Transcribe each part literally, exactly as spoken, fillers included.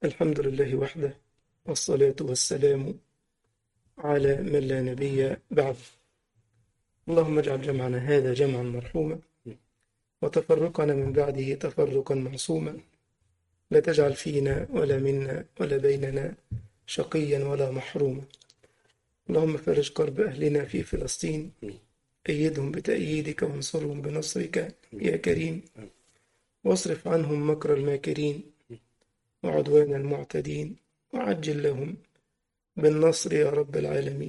الحمد لله وحده، والصلاة والسلام على من لا نبي بعد. اللهم اجعل جمعنا هذا جمعا مرحوما، وتفرقنا من بعده تفرقا معصوما. لا تجعل فينا ولا منا ولا بيننا شقيا ولا محروما. اللهم فرج كرب أهلنا في فلسطين، أيدهم بتأييدك وانصرهم بنصرك يا كريم، واصرف عنهم مكر الماكرين وعدوان المعتدين، وعجل لهم بالنصر يا رب العالمين.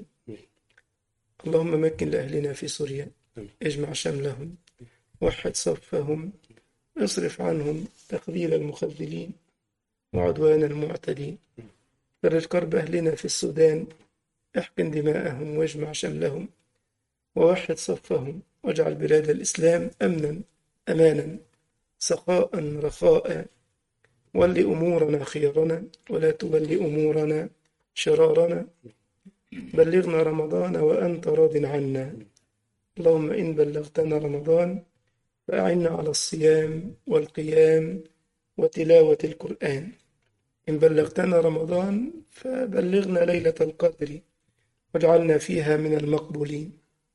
اللهم مكن لأهلنا في سوريا، اجمع شملهم، وحد صفهم، اصرف عنهم تخذيل المخذلين وعدوان المعتدين. فرج كرب أهلنا في السودان، احقن دماءهم واجمع شملهم، ووحد صفهم، واجعل بلاد الإسلام أمنا أمانا سخاء رخاء. ول أمورنا خيرنا، ولا تول أمورنا شرارنا. بلغنا رمضان وأنت راض عنا. اللهم إن بلغتنا رمضان فأعنا على الصيام والقيام وتلاوة القرآن. إن بلغتنا رمضان فبلغنا ليلة القدر، واجعلنا فيها من المقبولين.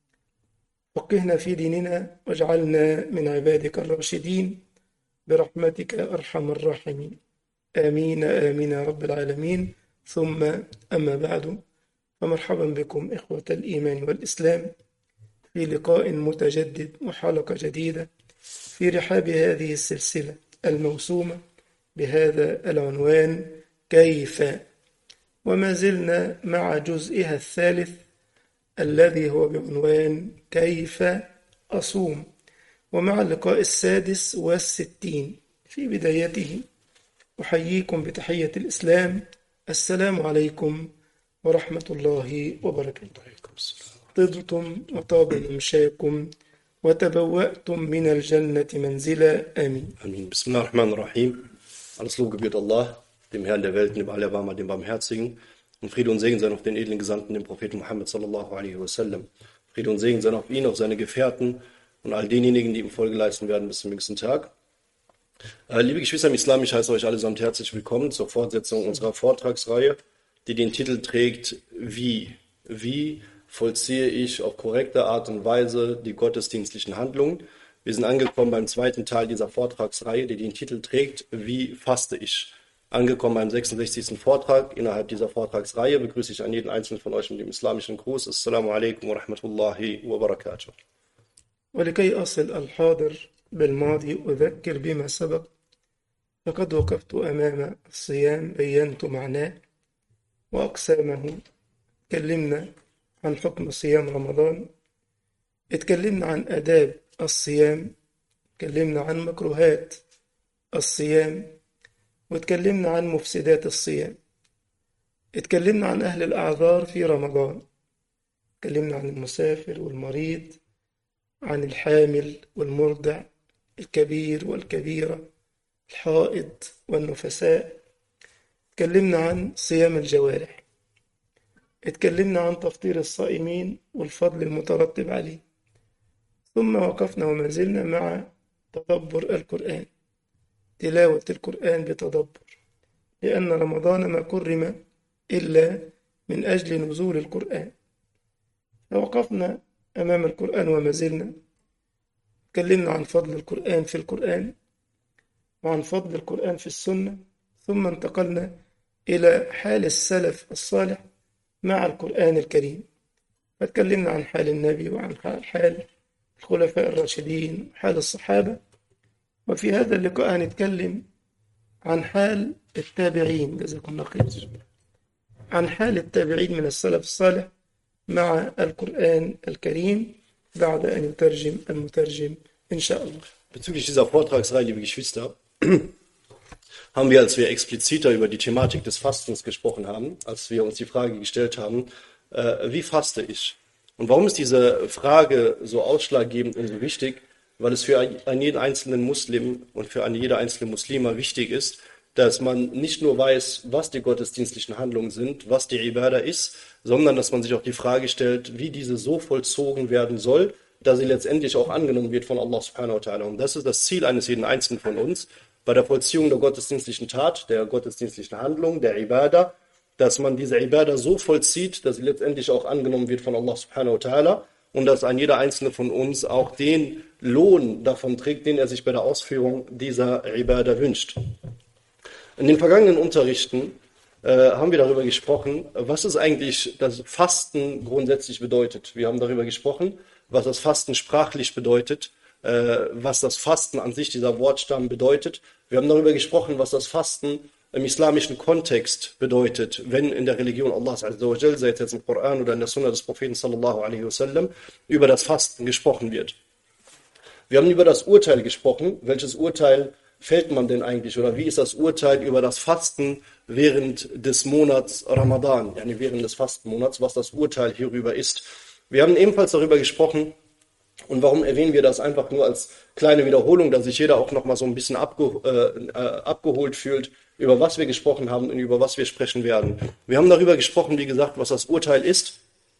فقهنا في ديننا، واجعلنا من عبادك الراشدين برحمتك يا أرحم الراحمين. آمين آمين يا رب العالمين. ثم أما بعد، فمرحبا بكم إخوة الإيمان والإسلام في لقاء متجدد وحلقة جديدة في رحاب هذه السلسلة الموسومة بهذا العنوان كيف، وما زلنا مع جزئها الثالث الذي هو بعنوان كيف أصوم، ومع اللقاء السادس والستين. في بدايته أحييكم بتحية الإسلام، السلام عليكم ورحمة الله وبركاته. طبتم وطاب ممشاكم وتبوأتم من الجنة منزلا. آمين. Amin. Bismillahirrahmanirrahim. Alles Lob gebührt Allah, dem Herrn der Welten, dem Allerbarmer, dem Barmherzigen. Und Friede und Segen seien auf den edlen Gesandten, dem Propheten Muhammad sallallahu alaihi wasallam. Friede und Segen seien auf ihn, auf seine Gefährten und all denjenigen, die ihm Folge leisten werden bis zum jüngsten Tag. Äh, liebe Geschwister im Islam, ich heiße euch allesamt herzlich willkommen zur Fortsetzung unserer Vortragsreihe, die den Titel trägt, Wie? Wie vollziehe ich auf korrekte Art und Weise die gottesdienstlichen Handlungen? Wir sind angekommen beim zweiten Teil dieser Vortragsreihe, die den Titel trägt, Wie faste ich? Angekommen beim sechsundsechzigsten Vortrag innerhalb dieser Vortragsreihe begrüße ich an jeden einzelnen von euch mit dem islamischen Gruß. Assalamu alaikum wa rahmatullahi wa barakatuh. ولكي أصل الحاضر بالماضي أذكر بما سبق، فقد وقفت أمام الصيام بينت معناه وأقسامه. تكلمنا عن حكم صيام رمضان، اتكلمنا عن آداب الصيام، اتكلمنا عن مكروهات الصيام، واتكلمنا عن مفسدات الصيام. اتكلمنا عن أهل الأعذار في رمضان، اتكلمنا عن المسافر والمريض، عن الحامل والمرضع، الكبير والكبيرة، الحائض والنفساء. اتكلمنا عن صيام الجوارح، اتكلمنا عن تفطير الصائمين والفضل المترتب عليه. ثم وقفنا وما زلنا مع تدبر القرآن، تلاوة القرآن بتدبر، لأن رمضان ما كرم إلا من أجل نزول القرآن. فوقفنا أمام القرآن وما زلنا تكلمنا عن فضل القرآن في القرآن، وعن فضل القرآن في السنة. ثم انتقلنا إلى حال السلف الصالح مع القرآن الكريم، فتكلمنا عن حال النبي وعن حال الخلفاء الراشدين وحال الصحابة. وفي هذا اللقاء هنتكلم عن حال التابعين، جزاكم الله خير، عن حال التابعين من السلف الصالح مع القرآن الكريم بعد أن يترجم المترجم إن شاء الله. Bezüglich dieser Vortragsreihe, liebe Geschwister, haben wir, als wir expliziter über die Thematik des Fastens gesprochen haben, als wir uns die Frage gestellt haben, äh, wie faste ich? Und warum ist diese Frage so ausschlaggebend und so wichtig? Weil es für einen jeden einzelnen Muslim und für eine jede einzelne Muslima wichtig ist, dass man nicht nur weiß, was die gottesdienstlichen Handlungen sind, was die Ibadah ist, sondern dass man sich auch die Frage stellt, wie diese so vollzogen werden soll, dass sie letztendlich auch angenommen wird von Allah subhanahu wa ta'ala. Und das ist das Ziel eines jeden Einzelnen von uns. bei der Vollziehung der gottesdienstlichen Tat, der gottesdienstlichen Handlung, der Ibadah, dass man diese Ibadah so vollzieht, dass sie letztendlich auch angenommen wird von Allah subhanahu wa ta'ala und dass ein jeder einzelne von uns auch den Lohn davon trägt, den er sich bei der Ausführung dieser Ibadah wünscht. In den vergangenen Unterrichten äh, haben wir darüber gesprochen, was es eigentlich das Fasten grundsätzlich bedeutet. Wir haben darüber gesprochen, was das Fasten sprachlich bedeutet, äh, was das Fasten an sich, dieser Wortstamm bedeutet. Wir haben darüber gesprochen, was das Fasten im islamischen Kontext bedeutet, wenn in der Religion Allahs azza wa jal, sei es jetzt im Koran oder in der Sunna des Propheten sallallahu alaihi wasallam, über das Fasten gesprochen wird. Wir haben über das Urteil gesprochen. Welches Urteil fällt man denn eigentlich oder wie ist das Urteil über das Fasten während des Monats Ramadan, yani während des Fastenmonats, was das Urteil hierüber ist. Wir haben ebenfalls darüber gesprochen, und warum erwähnen wir das einfach nur als kleine Wiederholung, dass sich jeder auch nochmal so ein bisschen abge, äh, äh, abgeholt fühlt, über was wir gesprochen haben und über was wir sprechen werden. Wir haben darüber gesprochen, wie gesagt, was das Urteil ist.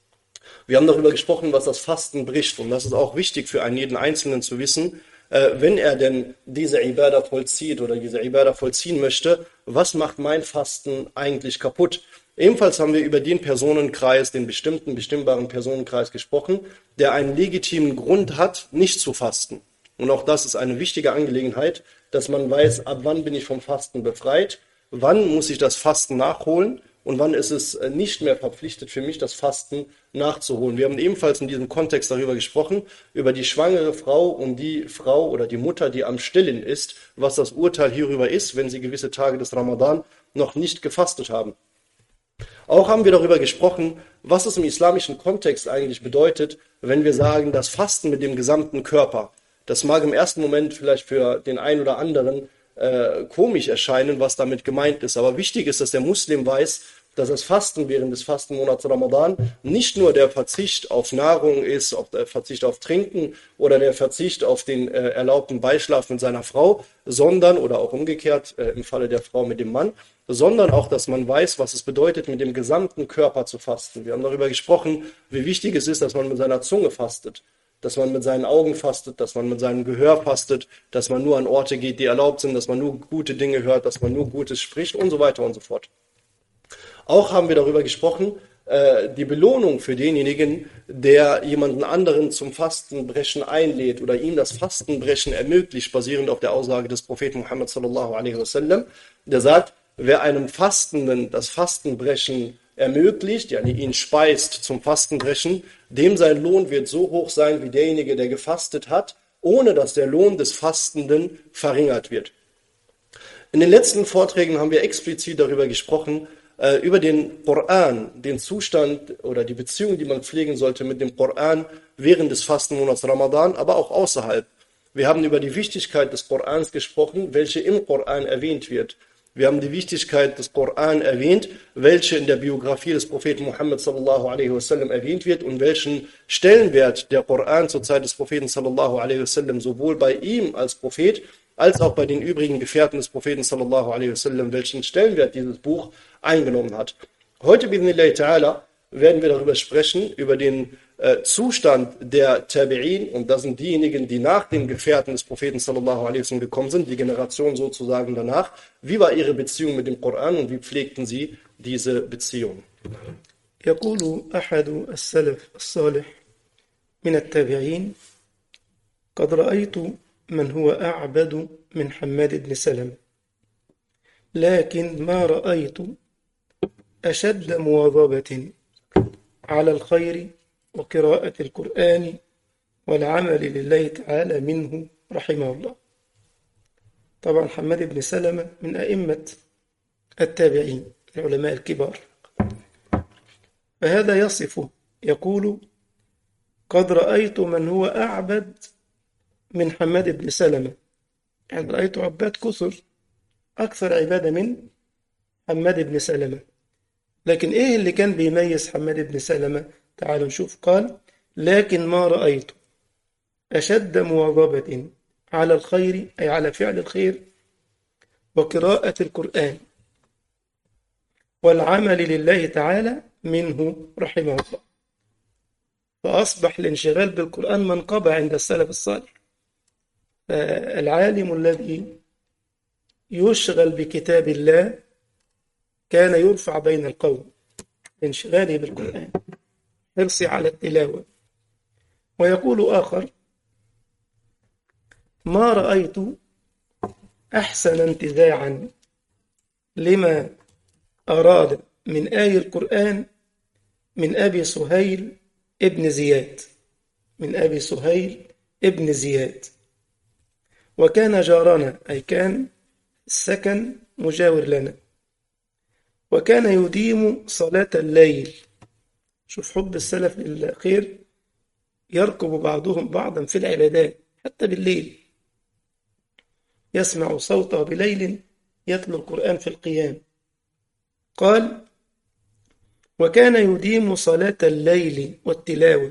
Wir haben darüber gesprochen, was das Fasten bricht. Und das ist auch wichtig für einen jeden Einzelnen zu wissen, äh, wenn er denn diese Ibadah vollzieht oder diese Ibadah vollziehen möchte, was macht mein Fasten eigentlich kaputt? Ebenfalls haben wir über den Personenkreis, den bestimmten, bestimmbaren Personenkreis gesprochen, der einen legitimen Grund hat, nicht zu fasten. Und auch das ist eine wichtige Angelegenheit, dass man weiß, ab wann bin ich vom Fasten befreit, wann muss ich das Fasten nachholen und wann ist es nicht mehr verpflichtet für mich, das Fasten nachzuholen. Wir haben ebenfalls in diesem Kontext darüber gesprochen, über die schwangere Frau und die Frau oder die Mutter, die am Stillen ist, was das Urteil hierüber ist, wenn sie gewisse Tage des Ramadan noch nicht gefastet haben. Auch haben wir darüber gesprochen, was es im islamischen Kontext eigentlich bedeutet, wenn wir sagen, das Fasten mit dem gesamten Körper. Das mag im ersten Moment vielleicht für den einen oder anderen äh, komisch erscheinen, was damit gemeint ist. Aber wichtig ist, dass der Muslim weiß, dass das Fasten während des Fastenmonats Ramadan nicht nur der Verzicht auf Nahrung ist, auf der Verzicht auf Trinken oder der Verzicht auf den äh, erlaubten Beischlaf mit seiner Frau, sondern, oder auch umgekehrt äh, im Falle der Frau mit dem Mann, sondern auch, dass man weiß, was es bedeutet, mit dem gesamten Körper zu fasten. Wir haben darüber gesprochen, wie wichtig es ist, dass man mit seiner Zunge fastet, dass man mit seinen Augen fastet, dass man mit seinem Gehör fastet, dass man nur an Orte geht, die erlaubt sind, dass man nur gute Dinge hört, dass man nur Gutes spricht und so weiter und so fort. Auch haben wir darüber gesprochen, äh, die Belohnung für denjenigen, der jemanden anderen zum Fastenbrechen einlädt oder ihm das Fastenbrechen ermöglicht, basierend auf der Aussage des Propheten Muhammad sallallahu alaihi wasallam, der sagt, wer einem Fastenden das Fastenbrechen ermöglicht, yani ihn speist zum Fastenbrechen, dem sein Lohn wird so hoch sein wie derjenige, der gefastet hat, ohne dass der Lohn des Fastenden verringert wird. In den letzten Vorträgen haben wir explizit darüber gesprochen, äh, über den Koran, den Zustand oder die Beziehung, die man pflegen sollte mit dem Koran während des Fastenmonats Ramadan, aber auch außerhalb. Wir haben über die Wichtigkeit des Korans gesprochen, welche im Koran erwähnt wird. Wir haben die Wichtigkeit des Koran erwähnt, welche in der Biografie des Propheten Muhammad sallallahu alaihi wasallam erwähnt wird und welchen Stellenwert der Koran zur Zeit des Propheten sallallahu alaihi wasallam sowohl bei ihm als Prophet als auch bei den übrigen Gefährten des Propheten sallallahu alaihi wasallam, welchen Stellenwert dieses Buch eingenommen hat. Heute, bi'idhnillahi ta'ala, werden wir darüber sprechen, über den äh, Zustand der Tabi'in, und das sind diejenigen, die nach den Gefährten des Propheten sallallahu alaihi wasallam gekommen sind, die Generation sozusagen danach. Wie war ihre Beziehung mit dem Koran und wie pflegten sie diese Beziehung? يقول أحد السلف الصالح من التابعين قد رأيت من هو أعبد من حماد بن سلمة لكن ما رأيت أشد مواظبة على الخير وقراءة القرآن والعمل لله تعالى منه رحمه الله. طبعا حماد بن سلمة من أئمة التابعين العلماء الكبار، فهذا يصفه يقول قد رأيت من هو أعبد من حماد بن سلمة، يعني رأيت عباد كثر أكثر عبادة من حماد بن سلمة. لكن إيه اللي كان بيميز حماد بن سلمة؟ تعالوا نشوف. قال لكن ما رأيت أشد مواظبة على الخير، أي على فعل الخير، وقراءة القرآن والعمل لله تعالى منه رحمه الله. فأصبح الانشغال بالقرآن منقبة عند السلف الصالح. العالم الذي يشغل بكتاب الله كان يرفع بين القوم، انشغاله بالقرآن، حرصي على التلاوة. ويقول آخر: ما رأيت أحسن انتزاعا لما أراد من آي القرآن من أبي سهيل ابن زياد، من أبي سهيل ابن زياد، وكان جارنا، أي كان السكن مجاور لنا، وكان يديم صلاة الليل. شوف حب السلف للخير، يركب بعضهم بعضا في العبادات حتى بالليل، يسمع صوته بليل يتلو القرآن في القيام. قال: وكان يديم صلاة الليل والتلاوة،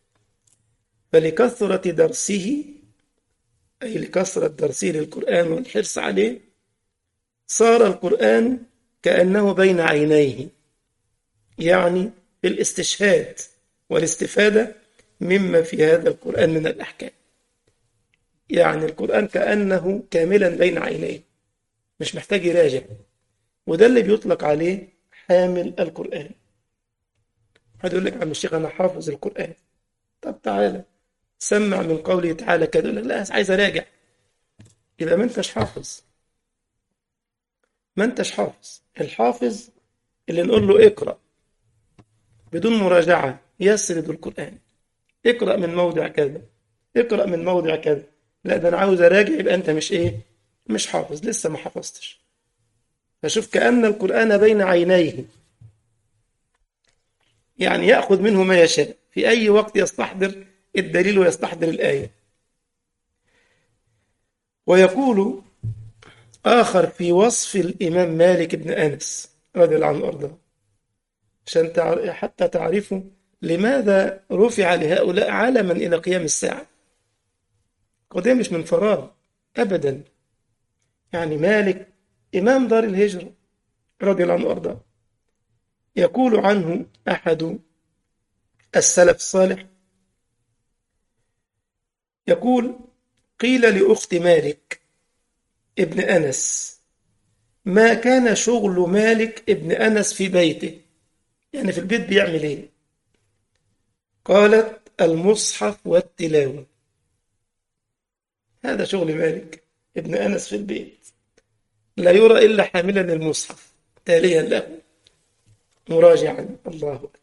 فلكثرة درسه، أي لكثرة درسه للقرآن والحرص عليه، صار القرآن كأنه بين عينيه، يعني الاستشهاد والاستفادة مما في هذا القرآن من الأحكام. يعني القرآن كأنه كاملا بين عينيه، مش محتاج يراجع. وده اللي بيطلق عليه حامل القرآن. حد يقول لك: عم الشيخ أنا حافظ القرآن. طب تعالى سمع من قوله تعالى كده، يقول لك: لا عايز أراجع. يبقى ما أنتش حافظ، ما أنتش حافظ. الحافظ اللي نقول له اقرأ بدون مراجعة يسرد القرآن، اقرأ من موضع كذا، اقرأ من موضع كذا. لا ده أنا عاوز أراجع، يبقى أنت مش إيه، مش حافظ، لسه ما حفظتش. فشوف كأن القرآن بين عينيه، يعني يأخذ منه ما يشاء في أي وقت، يستحضر الدليل ويستحضر الآية. ويقول آخر في وصف الإمام مالك بن أنس رضي الله عنه وأرضاه، عشان تع- حتى تعرفوا لماذا رفع لهؤلاء علما إلى قيام الساعة. قضية مش من فراغ أبدا. يعني مالك إمام دار الهجرة رضي الله عنه وأرضاه، يقول عنه أحد السلف الصالح، يقول: قيل لأخت مالك ابن أنس: ما كان شغل مالك ابن أنس في بيته، يعني في البيت بيعمل إيه؟ قالت: المصحف والتلاوة. هذا شغل مالك ابن أنس في البيت، لا يرى إلا حاملا المصحف تاليا له مراجعا. الله أكبر.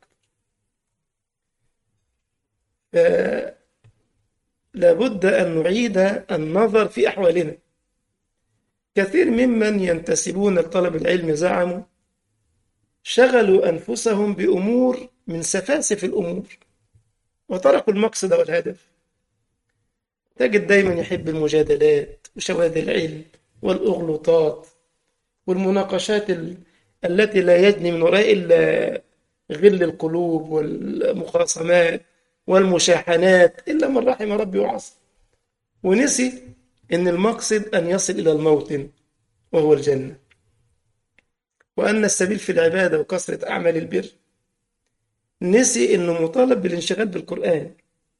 لابد أن نعيد النظر في أحوالنا. كثير ممن ينتسبون لطلب العلم زعموا شغلوا أنفسهم بأمور من سفاسف الأمور وتركوا المقصد والهدف. تجد دايما يحب المجادلات وشواذ العلم والأغلوطات والمناقشات ال- التي لا يجني من وراء إلا غل القلوب والمخاصمات والمشاحنات، إلا من رحم ربي وعصى. ونسي إن المقصد أن يصل إلى الموطن وهو الجنة، وأن السبيل في العبادة وكثرة أعمال البر. نسي إنه مطالب بالانشغال بالقرآن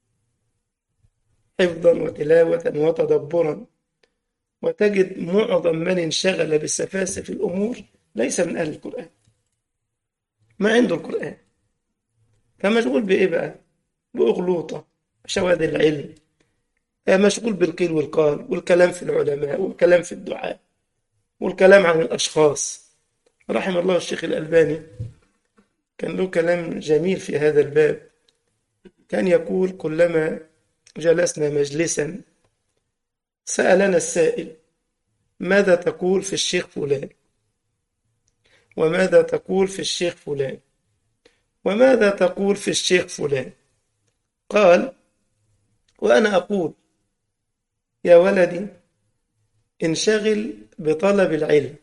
حفظا وتلاوة وتدبرا. وتجد معظم من انشغل بسفاسف الأمور ليس من أهل القرآن، ما عنده القرآن، فمشغول بإيه بقى؟ بأغلوطة، شواذ العلم، مشغول بالقيل والقال والكلام في العلماء والكلام في الدعاء والكلام عن الأشخاص. رحم الله الشيخ الألباني، كان له كلام جميل في هذا الباب. كان يقول: كلما جلسنا مجلسا سألنا السائل: ماذا تقول في الشيخ فلان؟ وماذا تقول في الشيخ فلان؟ وماذا تقول في الشيخ فلان؟ قال: وأنا أقول يا ولدي انشغل بطلب العلم،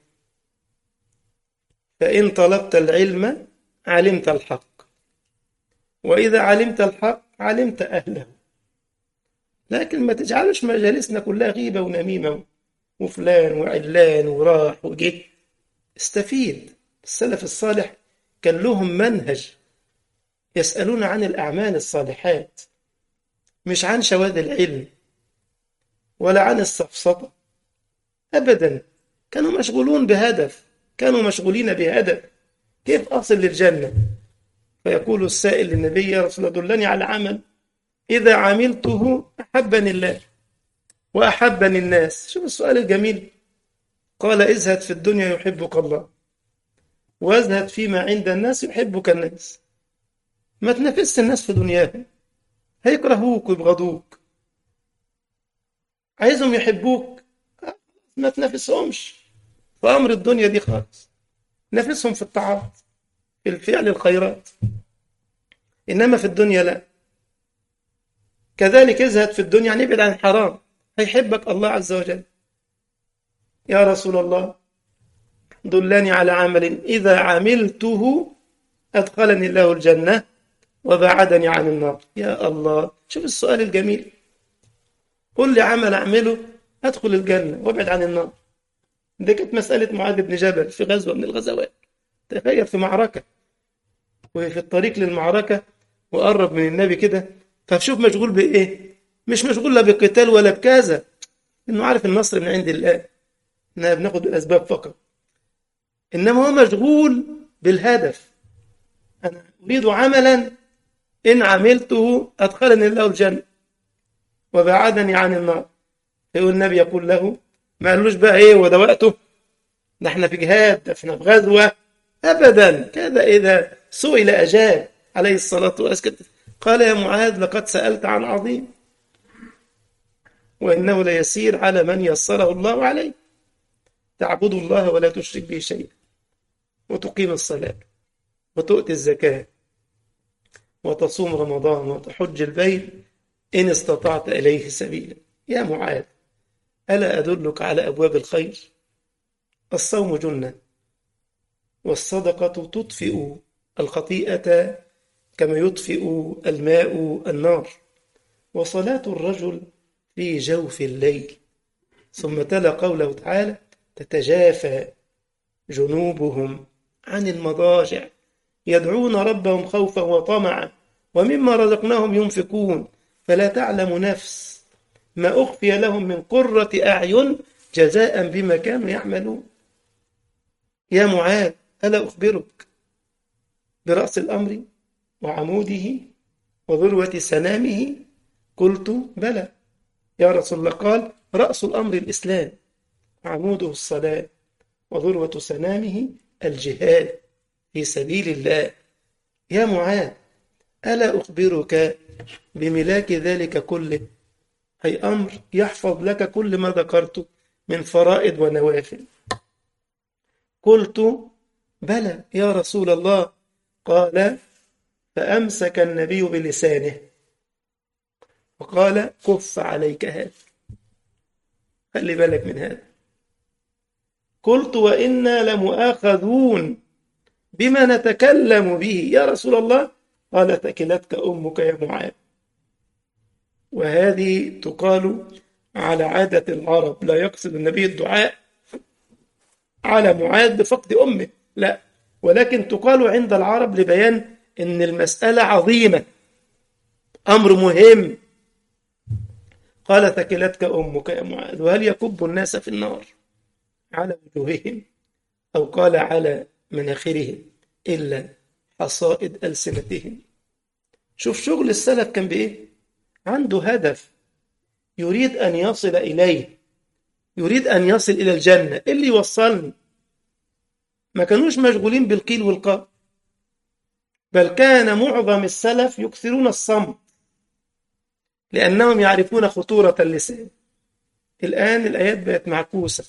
فإن طلبت العلم علمت الحق، وإذا علمت الحق علمت أهله. لكن ما تجعلش مجالسنا كلها غيبة ونميمة وفلان وعلان وراح وجه. استفيد. السلف الصالح كان لهم منهج، يسألون عن الأعمال الصالحات، مش عن شواذ العلم ولا عن السفسطة أبدا. كانوا مشغولون بهدف، كانوا مشغولين بهدف كيف أصل للجنة. فيقول السائل للنبي: يا رسول الله دلني على عمل إذا عملته أحبني الله وأحبني الناس. شوف السؤال الجميل. قال: ازهد في الدنيا يحبك الله، وازهد فيما عند الناس يحبك الناس. ما تنافسش الناس في دنياهم، هيكرهوك ويبغضوك. عايزهم يحبوك، ما تنافسهمش في أمر الدنيا دي خالص. نافسهم في الطاعات، في الفعل الخيرات، إنما في الدنيا لا. كذلك ازهد في الدنيا، يعني ابعد عن الحرام، هيحبك الله عز وجل. يا رسول الله دلني على عمل إذا عملته أدخلني الله الجنة وبعدني عن النار. يا الله، شوف السؤال الجميل. قل لي عمل أعمله أدخل الجنة وابعد عن النار. دي كانت مسألة معاذ بن جبل في غزوة من الغزوات. تخيل في معركة، وفي الطريق للمعركة وقرب من النبي كده، فشوف مشغول بإيه؟ مش مشغول لا بقتال ولا بكذا، إنه عارف النصر من عند الله، إنها بناخد الأسباب فقط. إنما هو مشغول بالهدف. أنا أريد عملا إن عملته أدخلني الله الجنة وبعدني عن النار. فيقول النبي يقول له، ما قالوش بقى إيه وده وقته، ده احنا في جهاد، ده احنا في غزوة، أبدا. كذا إذا سئل أجاب عليه الصلاة والسلام. قال: يا معاذ لقد سألت عن عظيم، وإنه ليسير على من يسره الله عليه. تعبد الله ولا تشرك به شيئا، وتقيم الصلاة، وتؤتي الزكاة، وتصوم رمضان، وتحج البيت إن استطعت إليه سبيلا. يا معاذ ألا أدلك على أبواب الخير؟ الصوم جنة، والصدقة تطفئ الخطيئة كما يطفئ الماء النار، وصلاة الرجل في جوف الليل. ثم تلا قوله تعالى: تتجافى جنوبهم عن المضاجع يدعون ربهم خوفا وطمعا ومما رزقناهم ينفقون فلا تعلم نفس ما أخفي لهم من قرة أعين جزاء بما كانوا يعملون. يا معاذ ألا أخبرك برأس الأمر وعموده وذروة سنامه؟ قلت بلى يا رسول الله. قال: رأس الأمر الإسلام، وعموده الصلاة، وذروة سنامه الجهاد في سبيل الله. يا معاذ ألا أخبرك بملاك ذلك كله، أي أمر يحفظ لك كل ما ذكرت من فرائض ونوافل؟ قلت بلى يا رسول الله. قال: فأمسك النبي بلسانه وقال: كف عليك هذا، خلي بالك من هذا. قلت: وإنا لمؤاخذون بما نتكلم به يا رسول الله. قال: ثكلتك أمك يا معاذ. وهذه تقال على عادة العرب، لا يقصد النبي الدعاء على معاذ بفقد أمه، لا، ولكن تقال عند العرب لبيان أن المسألة عظيمة، أمر مهم. قال: ثكلتك أمك يا معاذ. وهل يكب الناس في النار على وجوههم، أو قال على مناخرهم، إلا حصائد ألسنتهم؟ شوف شغل السلف كان بإيه؟ عنده هدف يريد أن يصل إليه، يريد أن يصل إلى الجنة. اللي يوصلني. ما كانوش مشغولين بالقيل والقال، بل كان معظم السلف يكثرون الصمت لأنهم يعرفون خطورة اللسان. الآن الآيات بقت معكوسة،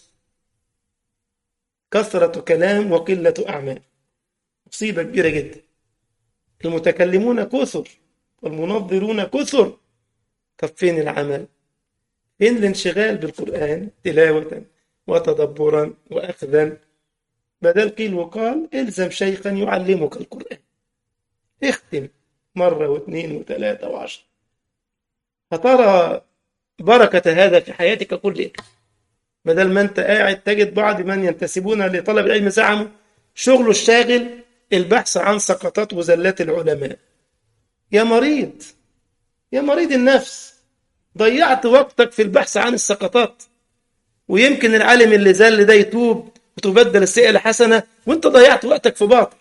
كثرة كلام وقلة أعمال، مصيبة كبيرة جدا. المتكلمون كثر والمنظرون كثر، طب فين العمل؟ فين الانشغال بالقرآن تلاوة وتدبرا وأخذا؟ بدل قيل وقال الزم شيخا يعلمك القرآن، اختم مرة واثنين وثلاثة وعشر، فترى بركة هذا في حياتك كلها. بدل ما أنت قاعد تجد بعض من ينتسبون لطلب العلم زعموا شغله الشاغل البحث عن سقطات وزلات العلماء. يا مريض، يا مريض النفس، ضيعت وقتك في البحث عن السقطات ويمكن العالم اللي زل ده يتوب وتبدل السيئة لحسنة، وانت ضيعت وقتك في باطل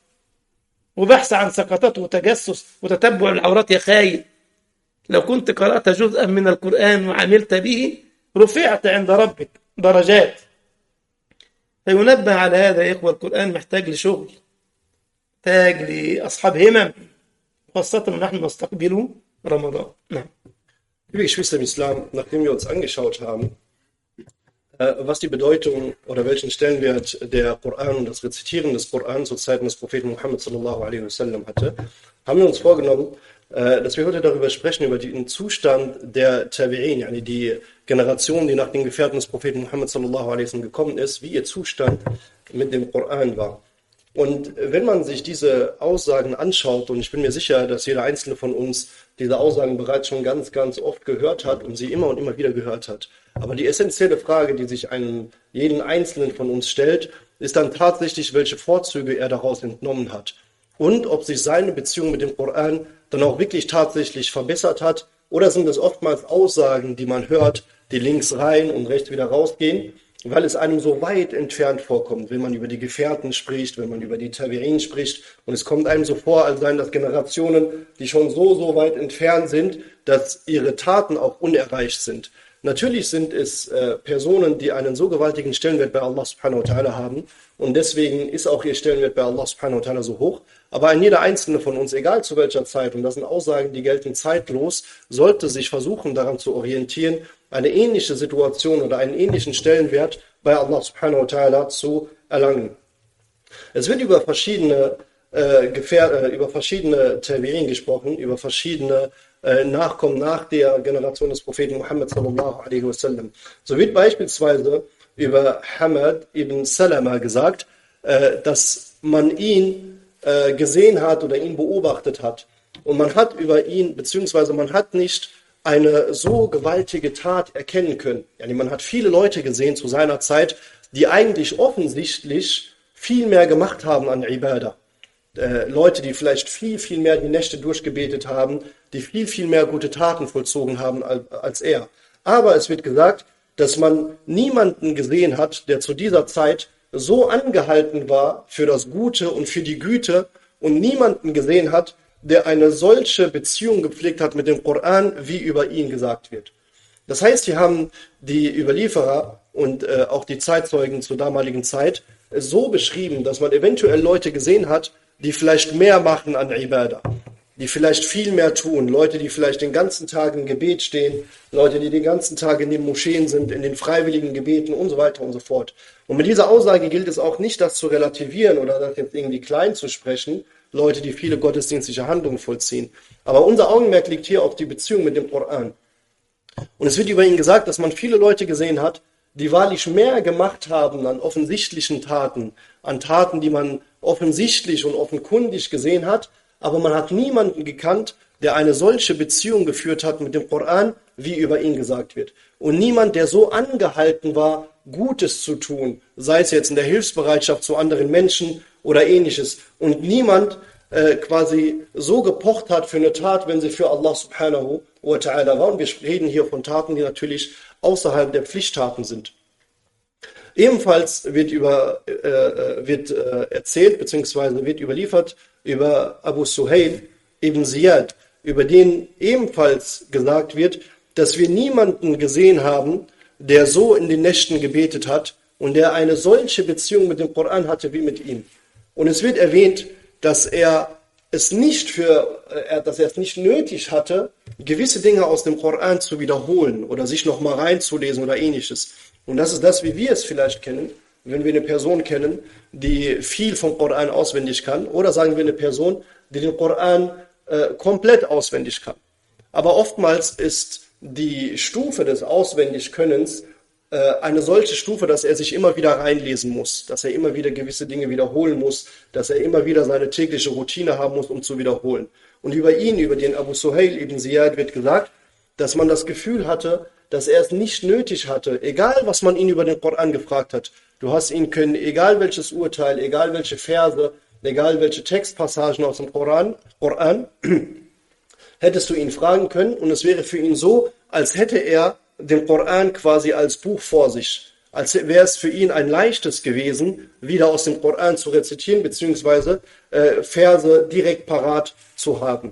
وبحث عن سقطات وتجسس وتتبع العورات يا خايب. لو كنت قرأت جزءا من القرآن وعملت به رفعت عند ربك درجات. فينبه على هذا يا إخوة، القرآن محتاج لشغل، محتاج لأصحاب همم، خاصة ونحن نستقبل رمضان. نعم. Liebe Geschwister im Islam, nachdem wir uns angeschaut haben, was die Bedeutung oder welchen Stellenwert der Koran und das Rezitieren des Koran zu Zeiten des Propheten Muhammad sallallahu alaihi wasallam hatte, haben wir uns vorgenommen, dass wir heute darüber sprechen, über den Zustand der Tabi'in, yani die Generation, die nach den Gefährten des Propheten Muhammad sallallahu alaihi wasallam gekommen ist, wie ihr Zustand mit dem Koran war. Und wenn man sich diese Aussagen anschaut, und ich bin mir sicher, dass jeder einzelne von uns diese Aussagen bereits schon ganz, ganz oft gehört hat und sie immer und immer wieder gehört hat. Aber die essentielle Frage, die sich einen, jeden Einzelnen von uns stellt, ist dann tatsächlich, welche Vorzüge er daraus entnommen hat. Und ob sich seine Beziehung mit dem Koran dann auch wirklich tatsächlich verbessert hat, oder sind es oftmals Aussagen, die man hört, die links rein und rechts wieder rausgehen, weil es einem so weit entfernt vorkommt, wenn man über die Gefährten spricht, wenn man über die Tabi'in spricht, und es kommt einem so vor, als seien das Generationen, die schon so, so weit entfernt sind, dass ihre Taten auch unerreicht sind. Natürlich sind es äh, Personen, die einen so gewaltigen Stellenwert bei Allah subhanahu wa ta'ala haben, und deswegen ist auch ihr Stellenwert bei Allah subhanahu wa ta'ala so hoch, aber ein jeder Einzelne von uns, egal zu welcher Zeit, und das sind Aussagen, die gelten zeitlos, sollte sich versuchen, daran zu orientieren, eine ähnliche Situation oder einen ähnlichen Stellenwert bei Allah subhanahu wa ta'ala zu erlangen. Es wird über verschiedene, äh, Gefähr äh, über verschiedene Tabi'in gesprochen, über verschiedene äh, Nachkommen nach der Generation des Propheten Muhammad sallallahu alaihi wasallam. So wird beispielsweise über Hamad ibn Salama gesagt, äh, dass man ihn äh, gesehen hat oder ihn beobachtet hat. Und man hat über ihn, beziehungsweise man hat nicht eine so gewaltige Tat erkennen können. Yani man hat viele Leute gesehen zu seiner Zeit, die eigentlich offensichtlich viel mehr gemacht haben an Ibadah. Äh, Leute, die vielleicht viel, viel mehr die Nächte durchgebetet haben, die viel, viel mehr gute Taten vollzogen haben als, als er. Aber es wird gesagt, dass man niemanden gesehen hat, der zu dieser Zeit so angehalten war für das Gute und für die Güte, und niemanden gesehen hat, der eine solche Beziehung gepflegt hat mit dem Koran, wie über ihn gesagt wird. Das heißt, hier haben die Überlieferer und äh, auch die Zeitzeugen zur damaligen Zeit so beschrieben, dass man eventuell Leute gesehen hat, die vielleicht mehr machen an Ibadah, die vielleicht viel mehr tun, Leute, die vielleicht den ganzen Tag im Gebet stehen, Leute, die den ganzen Tag in den Moscheen sind, in den freiwilligen Gebeten und so weiter und so fort. Und mit dieser Aussage gilt es auch nicht, das zu relativieren oder das jetzt irgendwie klein zu sprechen, Leute, die viele gottesdienstliche Handlungen vollziehen. Aber unser Augenmerk liegt hier auf die Beziehung mit dem Koran. Und es wird über ihn gesagt, dass man viele Leute gesehen hat, die wahrlich mehr gemacht haben an offensichtlichen Taten, an Taten, die man offensichtlich und offenkundig gesehen hat, aber man hat niemanden gekannt, der eine solche Beziehung geführt hat mit dem Koran, wie über ihn gesagt wird. Und niemand, der so angehalten war, Gutes zu tun, sei es jetzt in der Hilfsbereitschaft zu anderen Menschen oder ähnliches. Und niemand äh, quasi so gepocht hat für eine Tat, wenn sie für Allah subhanahu wa ta'ala war. Und wir reden hier von Taten, die natürlich außerhalb der Pflichttaten sind. Ebenfalls wird, über, äh, wird äh, erzählt, beziehungsweise wird überliefert über Abu Suhail ibn Ziyad, über den ebenfalls gesagt wird, dass wir niemanden gesehen haben, der so in den Nächten gebetet hat und der eine solche Beziehung mit dem Koran hatte wie mit ihm. Und es wird erwähnt, dass er es nicht für, äh, dass er es nicht nötig hatte, gewisse Dinge aus dem Koran zu wiederholen oder sich nochmal reinzulesen oder ähnliches. Und das ist das, wie wir es vielleicht kennen, wenn wir eine Person kennen, die viel vom Koran auswendig kann, oder sagen wir eine Person, die den Koran äh, komplett auswendig kann. Aber oftmals ist die Stufe des Auswendigkönnens äh, eine solche Stufe, dass er sich immer wieder reinlesen muss, dass er immer wieder gewisse Dinge wiederholen muss, dass er immer wieder seine tägliche Routine haben muss, um zu wiederholen. Und über ihn, über den Abu Suhail ibn Ziyad wird gesagt, dass man das Gefühl hatte, dass er es nicht nötig hatte, egal was man ihn über den Koran gefragt hat. Du hast ihn können, egal welches Urteil, egal welche Verse, egal welche Textpassagen aus dem Koran, Koran hättest du ihn fragen können, und es wäre für ihn so, als hätte er den Koran quasi als Buch vor sich, als wäre es für ihn ein leichtes gewesen, wieder aus dem Koran zu rezitieren, beziehungsweise äh, Verse direkt parat zu haben.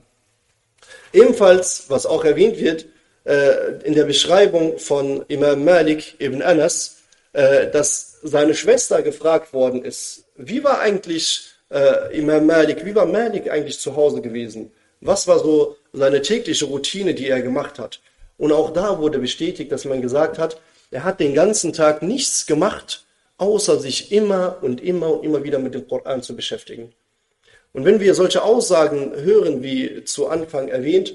Ebenfalls, was auch erwähnt wird, äh, in der Beschreibung von Imam Malik ibn Anas, äh, dass seine Schwester gefragt worden ist, wie war eigentlich äh, Imam Malik, wie war Malik eigentlich zu Hause gewesen? Was war so seine tägliche Routine, die er gemacht hat? Und auch da wurde bestätigt, dass man gesagt hat, er hat den ganzen Tag nichts gemacht, außer sich immer und immer und immer wieder mit dem Koran zu beschäftigen. Und wenn wir solche Aussagen hören, wie zu Anfang erwähnt,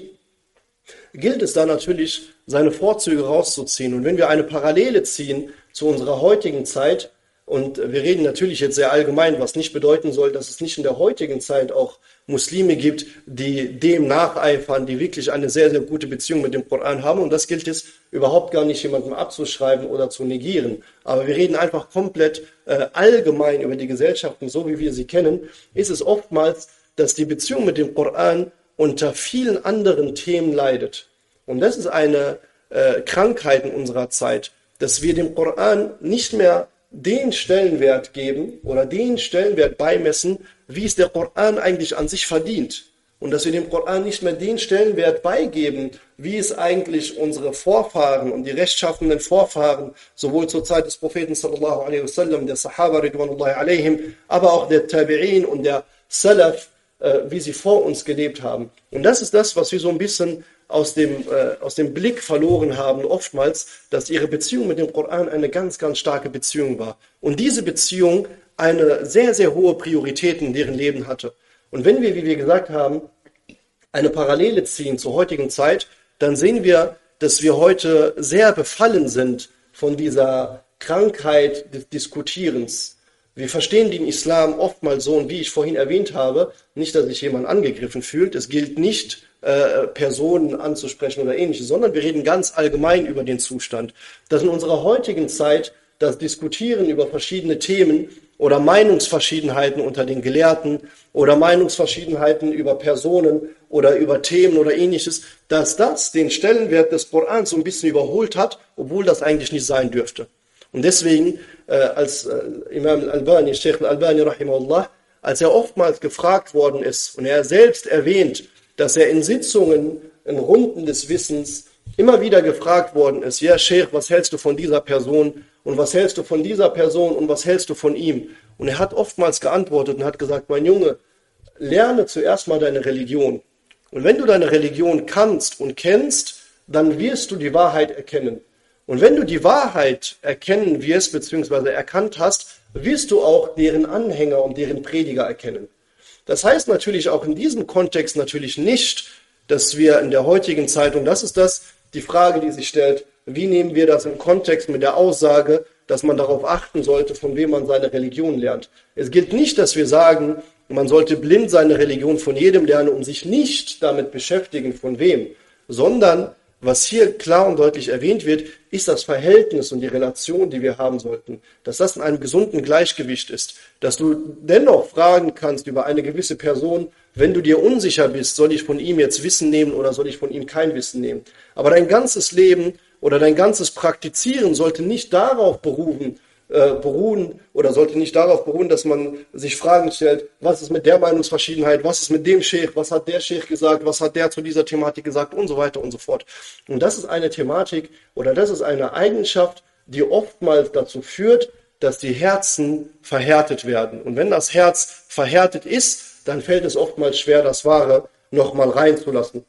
gilt es da natürlich, seine Vorzüge rauszuziehen. Und wenn wir eine Parallele ziehen zu unserer heutigen Zeit, und wir reden natürlich jetzt sehr allgemein, was nicht bedeuten soll, dass es nicht in der heutigen Zeit auch Muslime gibt, die dem nacheifern, die wirklich eine sehr, sehr gute Beziehung mit dem Koran haben. Und das gilt es überhaupt gar nicht jemandem abzuschreiben oder zu negieren. Aber wir reden einfach komplett äh, allgemein über die Gesellschaften, so wie wir sie kennen, ist es oftmals, dass die Beziehung mit dem Koran unter vielen anderen Themen leidet. Und das ist eine äh, Krankheit in unserer Zeit, dass wir dem Koran nicht mehr den Stellenwert geben oder den Stellenwert beimessen, wie es der Koran eigentlich an sich verdient. Und dass wir dem Koran nicht mehr den Stellenwert beigeben, wie es eigentlich unsere Vorfahren und die rechtschaffenden Vorfahren, sowohl zur Zeit des Propheten sallallahu alaihi wasallam, der Sahaba ridwanullahi alaihim, aber auch der Tabi'in und der Salaf, äh, wie sie vor uns gelebt haben. Und das ist das, was wir so ein bisschen aus dem, äh, aus dem Blick verloren haben, oftmals, dass ihre Beziehung mit dem Koran eine ganz, ganz starke Beziehung war. Und diese Beziehung eine sehr, sehr hohe Priorität in deren Leben hatte. Und wenn wir, wie wir gesagt haben, eine Parallele ziehen zur heutigen Zeit, dann sehen wir, dass wir heute sehr befallen sind von dieser Krankheit des Diskutierens. Wir verstehen den Islam oftmals so, und wie ich vorhin erwähnt habe, nicht, dass sich jemand angegriffen fühlt, es gilt nicht, Äh, Personen anzusprechen oder ähnliches, sondern wir reden ganz allgemein über den Zustand, dass in unserer heutigen Zeit das Diskutieren über verschiedene Themen oder Meinungsverschiedenheiten unter den Gelehrten oder Meinungsverschiedenheiten über Personen oder über Themen oder ähnliches, dass das den Stellenwert des Korans so ein bisschen überholt hat, obwohl das eigentlich nicht sein dürfte. Und deswegen, äh, als äh, Imam al-Albani, Sheikh al-Albani rahimahullah, als er oftmals gefragt worden ist und er selbst erwähnt, dass er in Sitzungen, in Runden des Wissens immer wieder gefragt worden ist, ja Sheikh, was hältst du von dieser Person und was hältst du von dieser Person und was hältst du von ihm? Und er hat oftmals geantwortet und hat gesagt, mein Junge, lerne zuerst mal deine Religion. Und wenn du deine Religion kannst und kennst, dann wirst du die Wahrheit erkennen. Und wenn du die Wahrheit erkennen wirst, beziehungsweise erkannt hast, wirst du auch deren Anhänger und deren Prediger erkennen. Das heißt natürlich auch in diesem Kontext natürlich nicht, dass wir in der heutigen Zeit, und das ist das, die Frage, die sich stellt, wie nehmen wir das im Kontext mit der Aussage, dass man darauf achten sollte, von wem man seine Religion lernt. Es gilt nicht, dass wir sagen, man sollte blind seine Religion von jedem lernen und sich nicht damit beschäftigen, von wem, sondern was hier klar und deutlich erwähnt wird, ist das Verhältnis und die Relation, die wir haben sollten. Dass das in einem gesunden Gleichgewicht ist. Dass du dennoch fragen kannst über eine gewisse Person, wenn du dir unsicher bist, soll ich von ihm jetzt Wissen nehmen oder soll ich von ihm kein Wissen nehmen. Aber dein ganzes Leben oder dein ganzes Praktizieren sollte nicht darauf beruhen, äh, beruhen oder sollte nicht darauf beruhen, dass man sich Fragen stellt, was ist mit der Meinungsverschiedenheit, was ist mit dem Sheikh, was hat der Sheikh gesagt, was hat der zu dieser Thematik gesagt und so weiter und so fort. Und das ist eine Thematik oder das ist eine Eigenschaft, die oftmals dazu führt, dass die Herzen verhärtet werden. Und wenn das Herz verhärtet ist, dann fällt es oftmals schwer, das Wahre nochmal reinzulassen.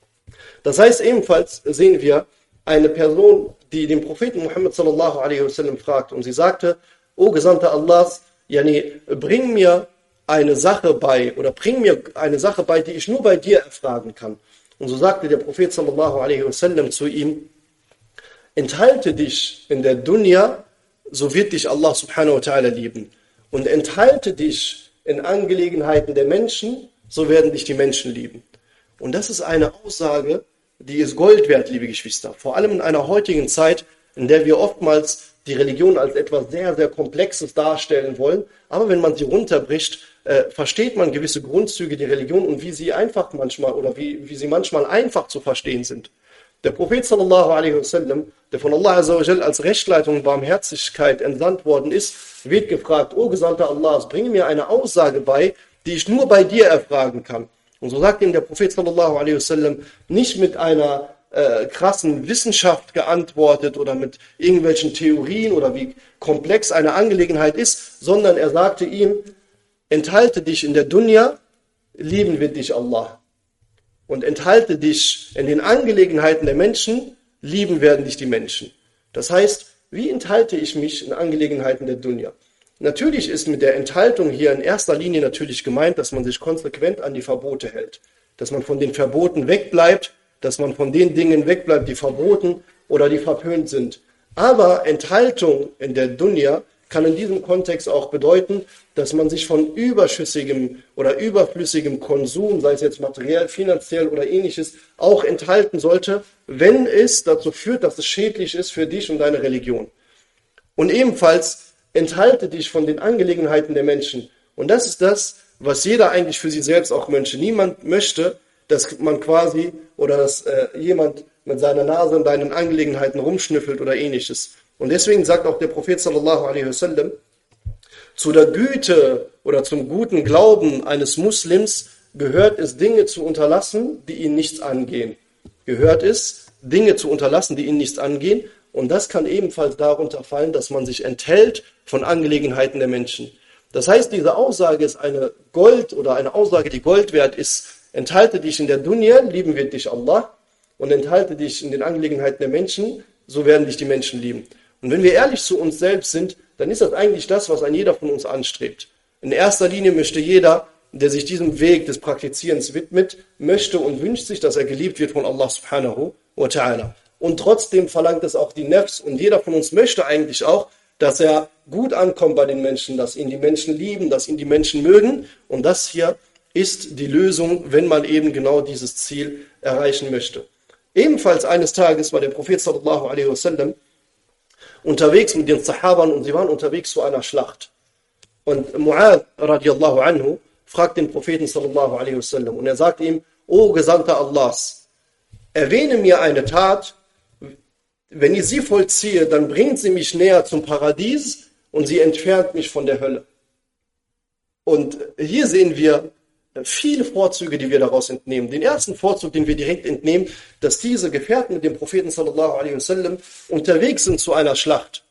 Das heißt ebenfalls, sehen wir, eine Person, die den Propheten Muhammad sallallahu alaihi wasallam fragt und sie sagte, O Gesandter Allahs, yani, bring mir eine Sache bei oder bring mir eine Sache bei, die ich nur bei dir erfragen kann. Und so sagte der Prophet sallallahu alaihi wasallam zu ihm, enthalte dich in der Dunya, so wird dich Allah subhanahu wa ta'ala lieben. Und enthalte dich in Angelegenheiten der Menschen, so werden dich die Menschen lieben. Und das ist eine Aussage, die ist Gold wert, liebe Geschwister. Vor allem in einer heutigen Zeit, in der wir oftmals die Religion als etwas sehr, sehr Komplexes darstellen wollen. Aber wenn man sie runterbricht, äh, versteht man gewisse Grundzüge der Religion und wie sie einfach manchmal oder wie, wie sie manchmal einfach zu verstehen sind. Der Prophet sallallahu alaihi wasallam, der von Allah azza wa jal als Rechtleitung und Barmherzigkeit entsandt worden ist, wird gefragt: O Gesandter Allahs, bringe mir eine Aussage bei, die ich nur bei dir erfragen kann. Und so sagt ihm der Prophet sallallahu alaihi wasallam nicht mit einer äh, krassen Wissenschaft geantwortet oder mit irgendwelchen Theorien oder wie komplex eine Angelegenheit ist, sondern er sagte ihm: Enthalte dich in der Dunya, lieben wird dich Allah. Und enthalte dich in den Angelegenheiten der Menschen, lieben werden dich die Menschen. Das heißt, wie enthalte ich mich in Angelegenheiten der Dunya? Natürlich ist mit der Enthaltung hier in erster Linie natürlich gemeint, dass man sich konsequent an die Verbote hält. Dass man von den Verboten wegbleibt, dass man von den Dingen wegbleibt, die verboten oder die verpönt sind. Aber Enthaltung in der Dunya kann in diesem Kontext auch bedeuten, dass man sich von überschüssigem oder überflüssigem Konsum, sei es jetzt materiell, finanziell oder ähnliches, auch enthalten sollte, wenn es dazu führt, dass es schädlich ist für dich und deine Religion. Und ebenfalls enthalte dich von den Angelegenheiten der Menschen. Und das ist das, was jeder eigentlich für sich selbst auch möchte. Niemand möchte, dass man quasi oder dass äh, jemand mit seiner Nase in deinen Angelegenheiten rumschnüffelt oder ähnliches. Und deswegen sagt auch der Prophet sallallahu alaihi wasallam, zu der Güte oder zum guten Glauben eines Muslims gehört es, Dinge zu unterlassen, die ihn nichts angehen. Gehört es, Dinge zu unterlassen, die ihn nichts angehen. Und das kann ebenfalls darunter fallen, dass man sich enthält von Angelegenheiten der Menschen. Das heißt, diese Aussage ist eine Gold oder eine Aussage, die Gold wert ist. Enthalte dich in der Dunya, lieben wird dich Allah. Und enthalte dich in den Angelegenheiten der Menschen, so werden dich die Menschen lieben. Und wenn wir ehrlich zu uns selbst sind, dann ist das eigentlich das, was ein jeder von uns anstrebt. In erster Linie möchte jeder, der sich diesem Weg des Praktizierens widmet, möchte und wünscht sich, dass er geliebt wird von Allah subhanahu wa ta'ala. Und trotzdem verlangt es auch die Nafs und jeder von uns möchte eigentlich auch, dass er gut ankommt bei den Menschen, dass ihn die Menschen lieben, dass ihn die Menschen mögen. Und das hier ist die Lösung, wenn man eben genau dieses Ziel erreichen möchte. Ebenfalls eines Tages war der Prophet sallallahu alaihi wasallam unterwegs mit den Sahabern und sie waren unterwegs zu einer Schlacht. Und Mu'adh radiallahu anhu fragt den Propheten sallallahu alaihi wasallam und er sagt ihm: O Gesandter Allahs, erwähne mir eine Tat, wenn ich sie vollziehe, dann bringt sie mich näher zum Paradies und sie entfernt mich von der Hölle. Und hier sehen wir viele Vorzüge, die wir daraus entnehmen. Den ersten Vorzug, den wir direkt entnehmen, dass diese Gefährten mit dem Propheten sallallahu alaihi wasallam unterwegs sind zu einer Schlacht.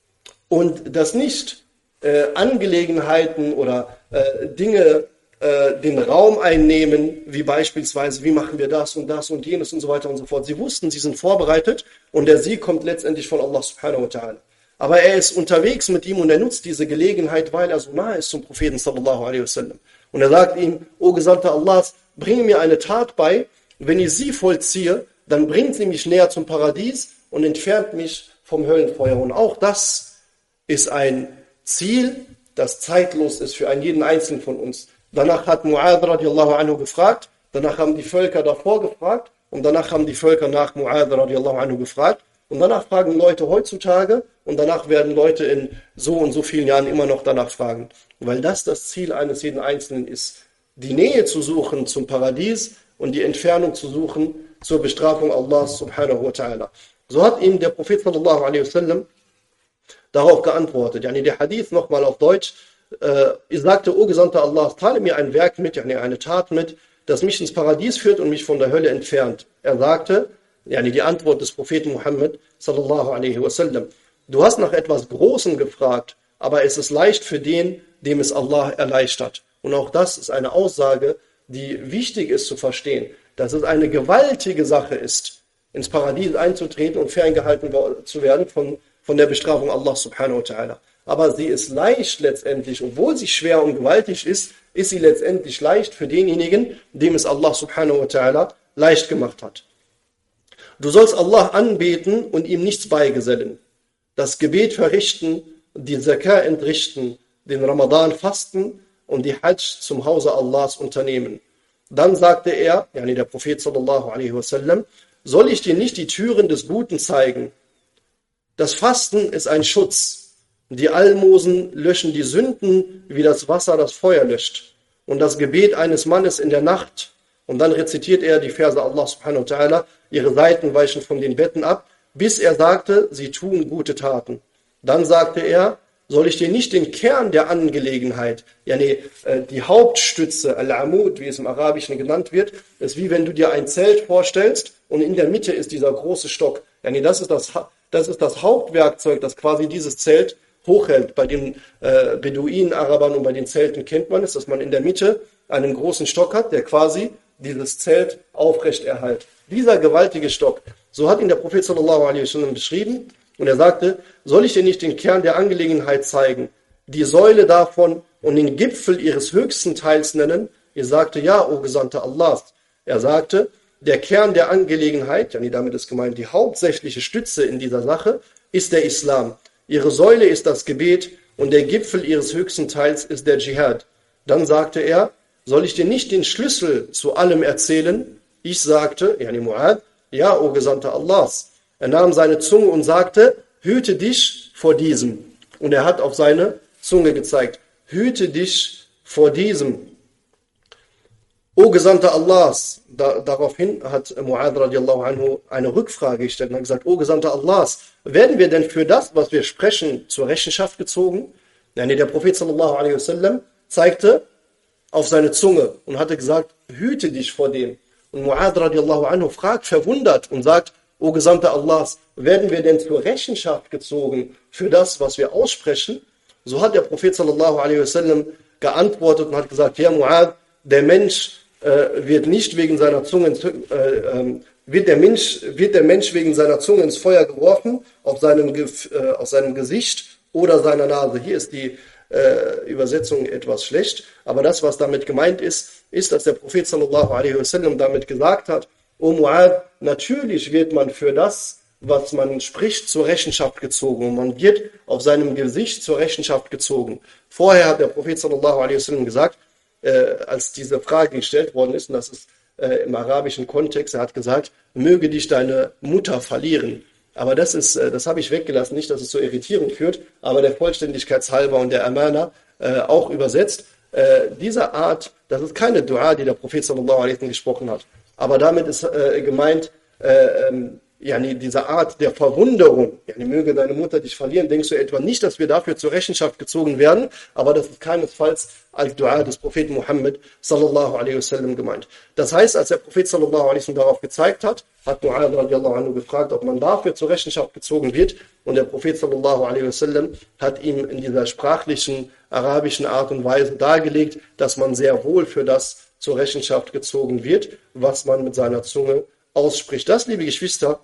Und dass nicht äh, Angelegenheiten oder äh, Dinge äh, den Raum einnehmen, wie beispielsweise, wie machen wir das und das und jenes und so weiter und so fort. Sie wussten, sie sind vorbereitet und der Sieg kommt letztendlich von Allah subhanahu wa ta'ala. Aber er ist unterwegs mit ihm und er nutzt diese Gelegenheit, weil er so nahe ist zum Propheten sallallahu alaihi wasallam. Und er sagt ihm: O Gesandter Allahs, bringe mir eine Tat bei, wenn ich sie vollziehe, dann bringt sie mich näher zum Paradies und entfernt mich vom Höllenfeuer. Und auch das ist ein Ziel, das zeitlos ist für einen jeden Einzelnen von uns. Danach hat Mu'adh radiallahu anhu gefragt, danach haben die Völker davor gefragt und danach haben die Völker nach Mu'adh radiallahu anhu gefragt. Und danach fragen Leute heutzutage und danach werden Leute in so und so vielen Jahren immer noch danach fragen. Weil das das Ziel eines jeden Einzelnen ist, die Nähe zu suchen zum Paradies und die Entfernung zu suchen zur Bestrafung Allahs subhanahu wa ta'ala. So hat ihm der Prophet sallallahu alaihi wasallam darauf geantwortet. Yani der Hadith nochmal auf Deutsch, äh, ich sagte: O Gesandter Allahs, teile mir ein Werk mit, yani eine Tat mit, das mich ins Paradies führt und mich von der Hölle entfernt. Er sagte, yani die Antwort des Propheten Muhammad sallallahu alaihi wasallam: Du hast nach etwas Großem gefragt, aber es ist leicht für den, dem es Allah erleichtert. Und auch das ist eine Aussage, die wichtig ist zu verstehen, dass es eine gewaltige Sache ist, ins Paradies einzutreten und ferngehalten zu werden von, von der Bestrafung Allah subhanahu wa ta'ala. Aber sie ist leicht letztendlich, obwohl sie schwer und gewaltig ist, ist sie letztendlich leicht für denjenigen, dem es Allah subhanahu wa ta'ala leicht gemacht hat. Du sollst Allah anbeten und ihm nichts beigesellen, das Gebet verrichten, die Zakah entrichten, den Ramadan fasten und die Hajj zum Hause Allahs unternehmen. Dann sagte er, yani der Prophet sallallahu alaihi wasallam: Soll ich dir nicht die Türen des Guten zeigen? Das Fasten ist ein Schutz. Die Almosen löschen die Sünden, wie das Wasser das Feuer löscht. Und das Gebet eines Mannes in der Nacht, und dann rezitiert er die Verse Allah subhanahu wa ta'ala: ihre Seiten weichen von den Betten ab, bis er sagte, sie tun gute Taten. Dann sagte er, soll ich dir nicht den Kern der Angelegenheit, ja nee, die Hauptstütze, Al-Amud, wie es im Arabischen genannt wird, ist wie wenn du dir ein Zelt vorstellst und in der Mitte ist dieser große Stock. Ja nee, das ist das, das ist das Hauptwerkzeug, das quasi dieses Zelt hochhält. Bei den äh, Beduinen, Arabern und bei den Zelten kennt man es, dass man in der Mitte einen großen Stock hat, der quasi dieses Zelt aufrecht erhält. Dieser gewaltige Stock, so hat ihn der Prophet sallallahu alaihi wasallam beschrieben. Und er sagte, soll ich dir nicht den Kern der Angelegenheit zeigen, die Säule davon und den Gipfel ihres höchsten Teils nennen? Er sagte, ja, o Gesandter Allahs. Er sagte, der Kern der Angelegenheit, yani damit ist gemeint, die hauptsächliche Stütze in dieser Sache, ist der Islam. Ihre Säule ist das Gebet und der Gipfel ihres höchsten Teils ist der Dschihad. Dann sagte er, soll ich dir nicht den Schlüssel zu allem erzählen? Ich sagte, yani Mu'ad, ja, o Gesandter Allahs. Er nahm seine Zunge und sagte, hüte dich vor diesem. Und er hat auf seine Zunge gezeigt, hüte dich vor diesem. O Gesandter Allahs, da, daraufhin hat Mu'adh radiallahu anhu eine Rückfrage gestellt und hat gesagt, O Gesandter Allahs, werden wir denn für das, was wir sprechen, zur Rechenschaft gezogen? Ja, nee, der Prophet sallallahu alaihi wasallam zeigte auf seine Zunge und hatte gesagt, hüte dich vor dem. Und Mu'adh radiallahu anhu fragt verwundert und sagt, O Gesandter Allahs, werden wir denn zur Rechenschaft gezogen für das, was wir aussprechen? So hat der Prophet sallallahu alaihi wasallam geantwortet und hat gesagt, ja Mu'adh, der Mensch äh, wird nicht wegen seiner Zunge, äh, äh, wird, der Mensch, wird der Mensch wegen seiner Zunge ins Feuer geworfen, auf seinem, äh, auf seinem Gesicht oder seiner Nase. Hier ist die äh, Übersetzung etwas schlecht, aber das, was damit gemeint ist, ist, dass der Prophet sallallahu alaihi wasallam damit gesagt hat, O Mu'adh, natürlich wird man für das, was man spricht, zur Rechenschaft gezogen. Und man wird auf seinem Gesicht zur Rechenschaft gezogen. Vorher hat der Prophet sallallahu alaihi wasallam gesagt, äh, als diese Frage gestellt worden ist, und das ist äh, im arabischen Kontext, er hat gesagt, möge dich deine Mutter verlieren. Aber das ist, äh, das habe ich weggelassen, nicht, dass es so irritierend führt, aber der Vollständigkeitshalber und der Amana äh, auch übersetzt. Äh, diese Art, das ist keine Dua, die der Prophet sallallahu alaihi wasallam gesprochen hat. Aber damit ist äh, gemeint, äh, ähm, yani diese Art der Verwunderung, yani möge deine Mutter dich verlieren, denkst du etwa nicht, dass wir dafür zur Rechenschaft gezogen werden, aber das ist keinesfalls als Dua des Propheten Muhammad sallallahu alaihi wasallam gemeint. Das heißt, als der Prophet sallallahu alaihi wasallam darauf gezeigt hat, hat Mu'adh radiallahu anhu gefragt, ob man dafür zur Rechenschaft gezogen wird, und der Prophet sallallahu alaihi wasallam hat ihm in dieser sprachlichen, arabischen Art und Weise dargelegt, dass man sehr wohl für das zur Rechenschaft gezogen wird, was man mit seiner Zunge ausspricht. Das, liebe Geschwister,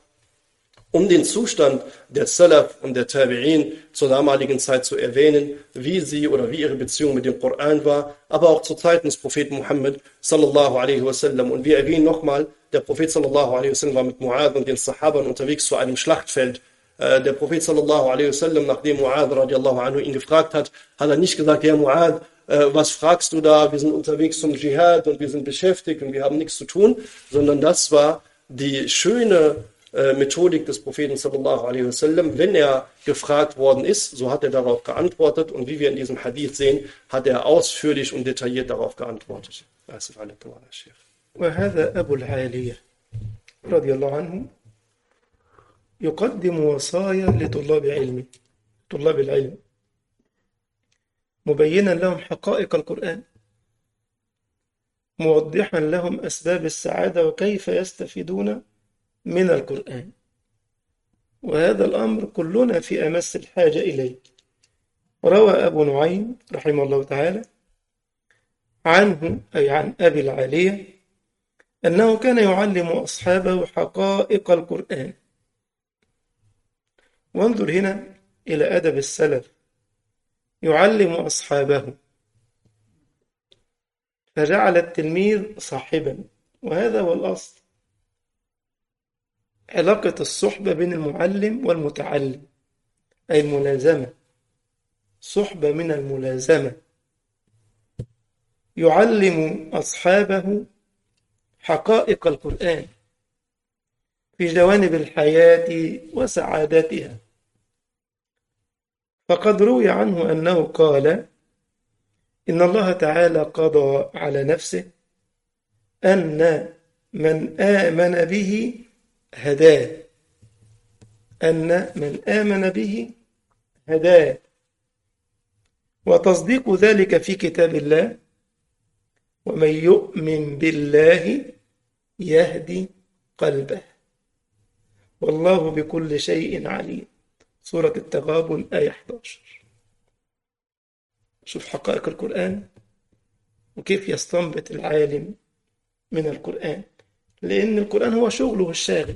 um den Zustand der Salaf und der Tabi'in zur damaligen Zeit zu erwähnen, wie sie oder wie ihre Beziehung mit dem Koran war, aber auch zu Zeiten des Propheten Muhammad sallallahu alaihi wasallam. Und wir erwähnen nochmal, der Prophet sallallahu alaihi wasallam war mit Mu'adh und den Sahabern unterwegs zu einem Schlachtfeld. Der Prophet sallallahu alaihi wasallam, nachdem Mu'adh radiallahu anhu ihn gefragt hat, hat er nicht gesagt, ja Mu'adh, was fragst du da, wir sind unterwegs zum Dschihad und wir sind beschäftigt und wir haben nichts zu tun, sondern das war die schöne äh, Methodik des Propheten sallallahu alaihi wasallam. Wenn er gefragt worden ist, so hat er darauf geantwortet, und wie wir in diesem Hadith sehen, hat er ausführlich und detailliert darauf geantwortet. وهذا أبو العالية رضي الله عنه يقدم وصايا لطلاب علمه طلاب العلم مبينا لهم حقائق القرآن، موضحا لهم أسباب السعادة وكيف يستفيدون من القرآن. وهذا الأمر كلنا في أمس الحاجة إليه. روى أبو نعيم رحمه الله تعالى عنه، أي عن أبي العالية، أنه كان يعلم أصحابه حقائق القرآن. وانظر هنا إلى أدب السلف، يعلم أصحابه فجعل التلميذ صاحبا، وهذا هو الأصل، علاقة الصحبة بين المعلم والمتعلم، أي الملازمة، صحبة من الملازمة. يعلم أصحابه حقائق القرآن في جوانب الحياة وسعادتها. فقد روي عنه أنه قال: إن الله تعالى قضى على نفسه أن من آمن به هداه، أن من آمن به هداه. وتصديق ذلك في كتاب الله، ومن يؤمن بالله يهدي قلبه والله بكل شيء عليم. سورة التغابن آية إحدى عشر. شوف حقائق القرآن وكيف يستنبط العالم من القرآن، لأن القرآن هو شغله الشاغل،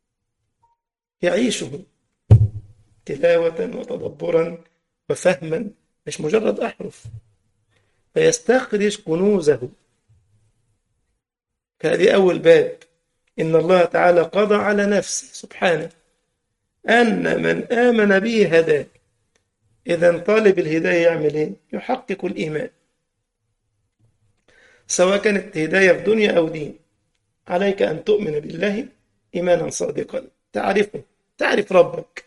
يعيشه تلاوة وتدبرا وفهما، مش مجرد أحرف، فيستخرج كنوزه. فهذه أول باب. إن الله تعالى قضى على نفسه سبحانه أن من آمن به هداه. إذا طالب الهداية يعمل إيه؟ يحقق الإيمان، سواء كانت هداية في دنيا أو دين. عليك أن تؤمن بالله إيمانا صادقا، تعرفه، تعرف ربك،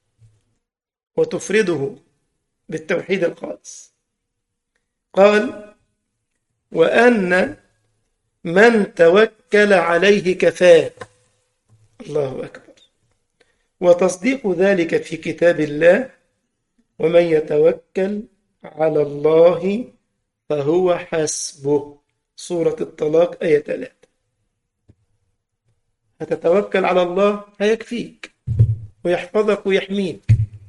وتفرده بالتوحيد الخالص. قال: وأن من توكل عليه كفاه. الله أكبر. وتصديق ذلك في كتاب الله، ومن يتوكل على الله فهو حسبه. سورة الطلاق آية ثلاثة. هتتوكل على الله هيكفيك ويحفظك ويحميك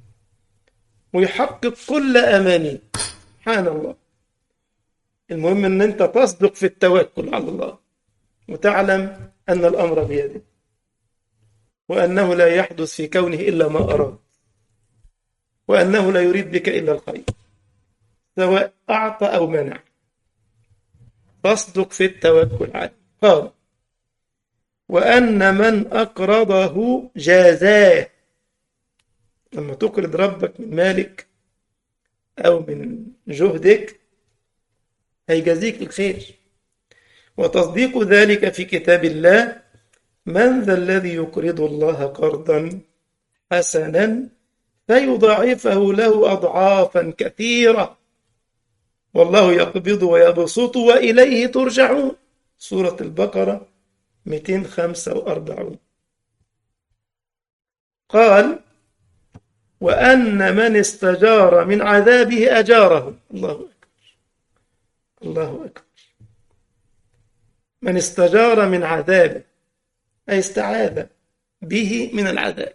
ويحقق كل أمانيك. سبحان الله. المهم أن أنت تصدق في التوكل على الله، وتعلم أن الأمر بيده، وأنه لا يحدث في كونه إلا ما أراد، وأنه لا يريد بك إلا الخير، سواء أعطى أو منع. تصدق في التوكل عليه. قال: وأن من أقرضه جازاه. لما تقرض ربك من مالك أو من جهدك هيجازيك الخير. وتصديق ذلك في كتاب الله، من ذا الذي يقرض الله قرضا حسنا فيضاعفه له أضعافا كثيرة والله يقبض ويبسط وإليه ترجعون. سورة البقرة مئتين وخمسة وأربعين. قال: وأن من استجار من عذابه أجاره. الله أكبر، الله أكبر. من استجار من عذابه أي استعاذ به من العذاب.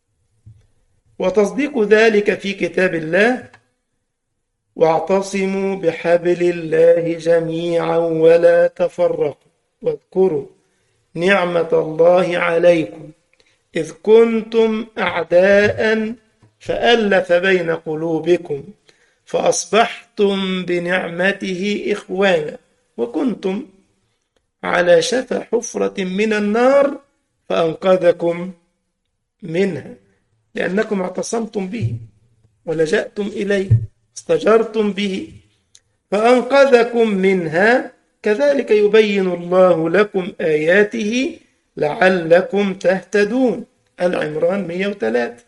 وتصديق ذلك في كتاب الله، واعتصموا بحبل الله جميعا ولا تفرقوا واذكروا نعمة الله عليكم إذ كنتم أعداء فألف بين قلوبكم فأصبحتم بنعمته إخوانا وكنتم على شفا حفرة من النار فأنقذكم منها لأنكم اعتصمتم به ولجأتم إليه استجرتم به فأنقذكم منها كذلك يبين الله لكم آياته لعلكم تهتدون. العمران مئة وثلاثة.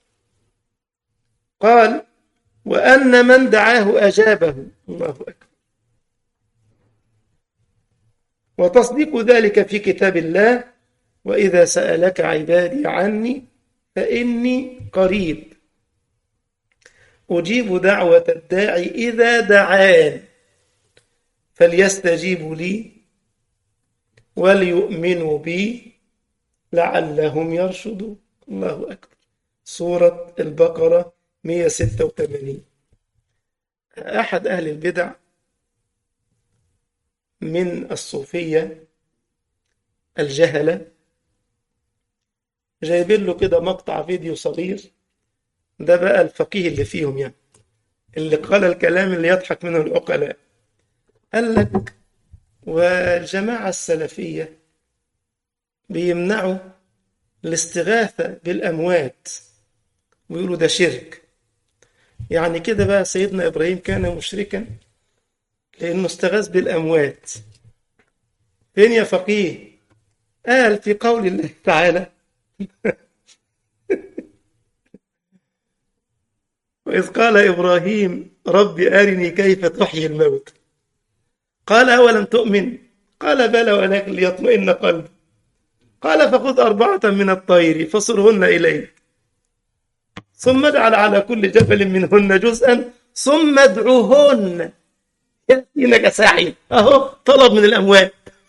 قال: وأن من دعاه أجابه. الله أكبر. وتصديق ذلك في كتاب الله، وإذا سألك عبادي عني فإني قريب أجيب دعوة الداعي إذا دعان فليستجيبوا لي وليؤمنوا بي لعلهم يرشدون. الله أكبر. سورة البقرة مئة وستة وثمانين. أحد أهل البدع من الصوفية الجهلة جايبين له كده مقطع فيديو صغير، ده بقى الفقيه اللي فيهم يعني اللي قال الكلام اللي يضحك منه العقلاء. قال لك: والجماعة السلفية بيمنعوا الاستغاثة بالأموات ويقولوا ده شرك. يعني كده بقى سيدنا إبراهيم كان مشركا لأنه استغاث بالأموات. فين يا فقيه؟ قال: في قول الله تعالى: وإذ قال إبراهيم رب أرني كيف تحيي الموت قال: أولم تؤمن؟ قال: بلى ولكن ليطمئن قلبي قال فخذ أربعة من الطير فصرهن إليك ثم اجعل على كل جبل منهن جزءا ثم ادعوهن يأتينك سعي. أهو طلب من الأموال،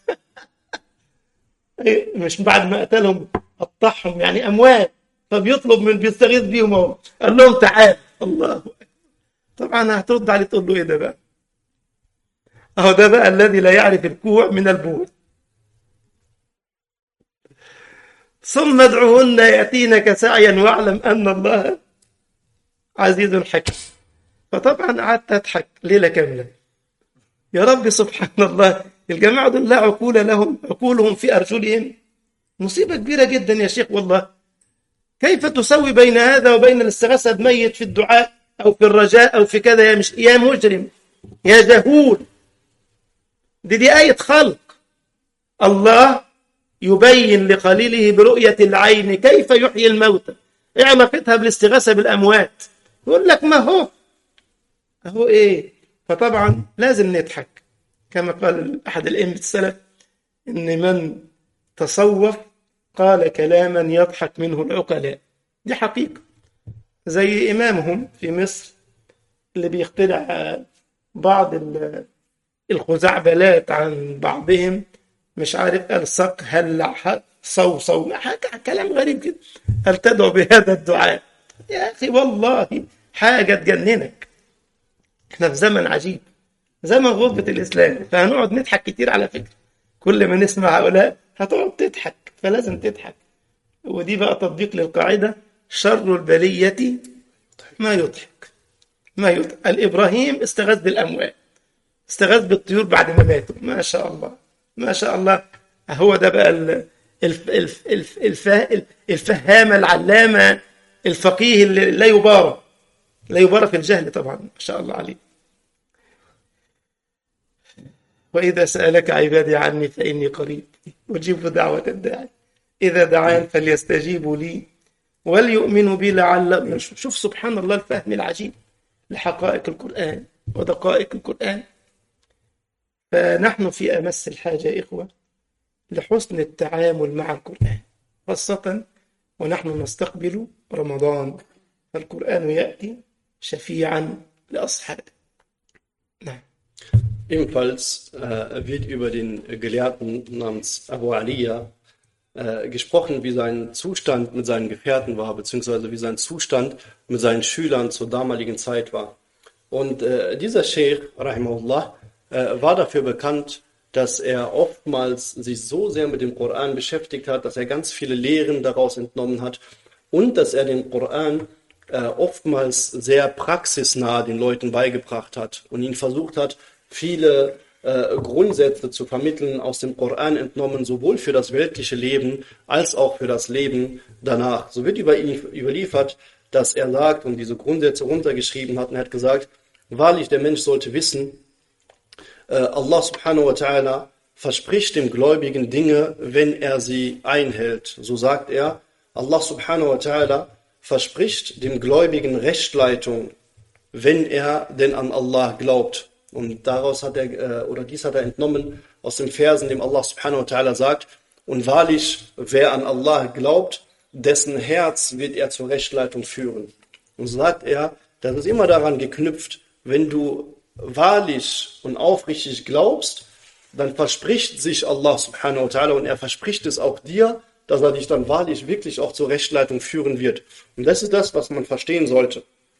مش بعد ما قتلهم قطعهم يعني أموال، فبيطلب من بيستغيث بيهم اهو، قال لهم تعال. الله طبعا هترد عليه تقول له ايه ده بقى؟ اهو ده بقى الذي لا يعرف الكوع من البوع. ثم ادعوهن يأتينك سعيا واعلم أن الله عزيز حكيم. فطبعا قعدت أضحك ليلة كاملة، يا رب سبحان الله، الجماعة دول لا عقول لهم، عقولهم في أرجلهم. مصيبة كبيرة جدا يا شيخ والله. كيف تسوي بين هذا وبين الاستغاثة بميت في الدعاء أو في الرجاء أو في كذا؟ يا مش يا مجرم يا جهول. دي دي آية خلق. الله يبين لخليله برؤية العين كيف يحيي الموتى. ايه علاقتها بالاستغاثة بالأموات؟ يقول لك ما هو أهو إيه. فطبعا لازم نضحك، كما قال أحد الأئمة السلف إن من تصوف قال كلاما يضحك منه العقلاء. دي حقيقة. زي إمامهم في مصر اللي بيخترع بعض الخزعبلات عن بعضهم، مش عارف قال صق هلع صو صو، كلام غريب كده، هل تدعو بهذا الدعاء؟ يا أخي والله حاجة تجننك. احنا في زمن عجيب، زمن غربة الإسلام، فهنقعد نضحك كتير على فكرة. كل ما نسمع هؤلاء هتقعد تضحك، فلازم تضحك. ودي بقى تطبيق للقاعدة شر البلية ما يضحك ما يضحك. الإبراهيم استغاث بالأموال، استغاث بالطيور بعد ما ماتوا، ما شاء الله ما شاء الله. هو ده بقى الف الف الف الف الفهامة العلامة الفقيه اللي لا يبارى لا يبارى في الجهل طبعا، ما شاء الله عليه. وإذا سألك عبادي عني فإني قريب أجيب دعوة الداعي إذا دعان فليستجيبوا لي وليؤمنوا بي لعلهم. شوف سبحان الله الفهم العجيب لحقائق القرآن ودقائق القرآن. فنحن في أمس الحاجة إخوة لحسن التعامل مع القرآن، خاصة ونحن نستقبل رمضان، فالقرآن يأتي شفيعا لأصحابه. نعم. Ebenfalls äh, wird über den Gelehrten namens Abu Aliya äh, gesprochen, wie sein Zustand mit seinen Gefährten war, beziehungsweise wie sein Zustand mit seinen Schülern zur damaligen Zeit war. Und äh, dieser Sheikh, rahimahullah, äh, war dafür bekannt, dass er oftmals sich so sehr mit dem Koran beschäftigt hat, dass er ganz viele Lehren daraus entnommen hat und dass er den Koran äh, oftmals sehr praxisnah den Leuten beigebracht hat und ihn versucht hat, viele äh, Grundsätze zu vermitteln, aus dem Koran entnommen, sowohl für das weltliche Leben als auch für das Leben danach. So wird über ihn überliefert, dass er sagt und diese Grundsätze runtergeschrieben hat, und er hat gesagt, wahrlich, der Mensch sollte wissen, äh, Allah subhanahu wa ta'ala verspricht dem Gläubigen Dinge, wenn er sie einhält. So sagt er, Allah subhanahu wa ta'ala verspricht dem Gläubigen Rechtleitung, wenn er denn an Allah glaubt. Und daraus hat er, oder dies hat er entnommen aus den Versen, dem Allah subhanahu wa ta'ala sagt, und wahrlich, wer an Allah glaubt, dessen Herz wird er zur Rechtleitung führen. Und so sagt er, das ist immer daran geknüpft, wenn du wahrlich und aufrichtig glaubst, dann verspricht sich Allah subhanahu wa ta'ala, und er verspricht es auch dir, dass er dich dann wahrlich wirklich auch zur Rechtleitung führen wird. Und das ist das, was man verstehen sollte.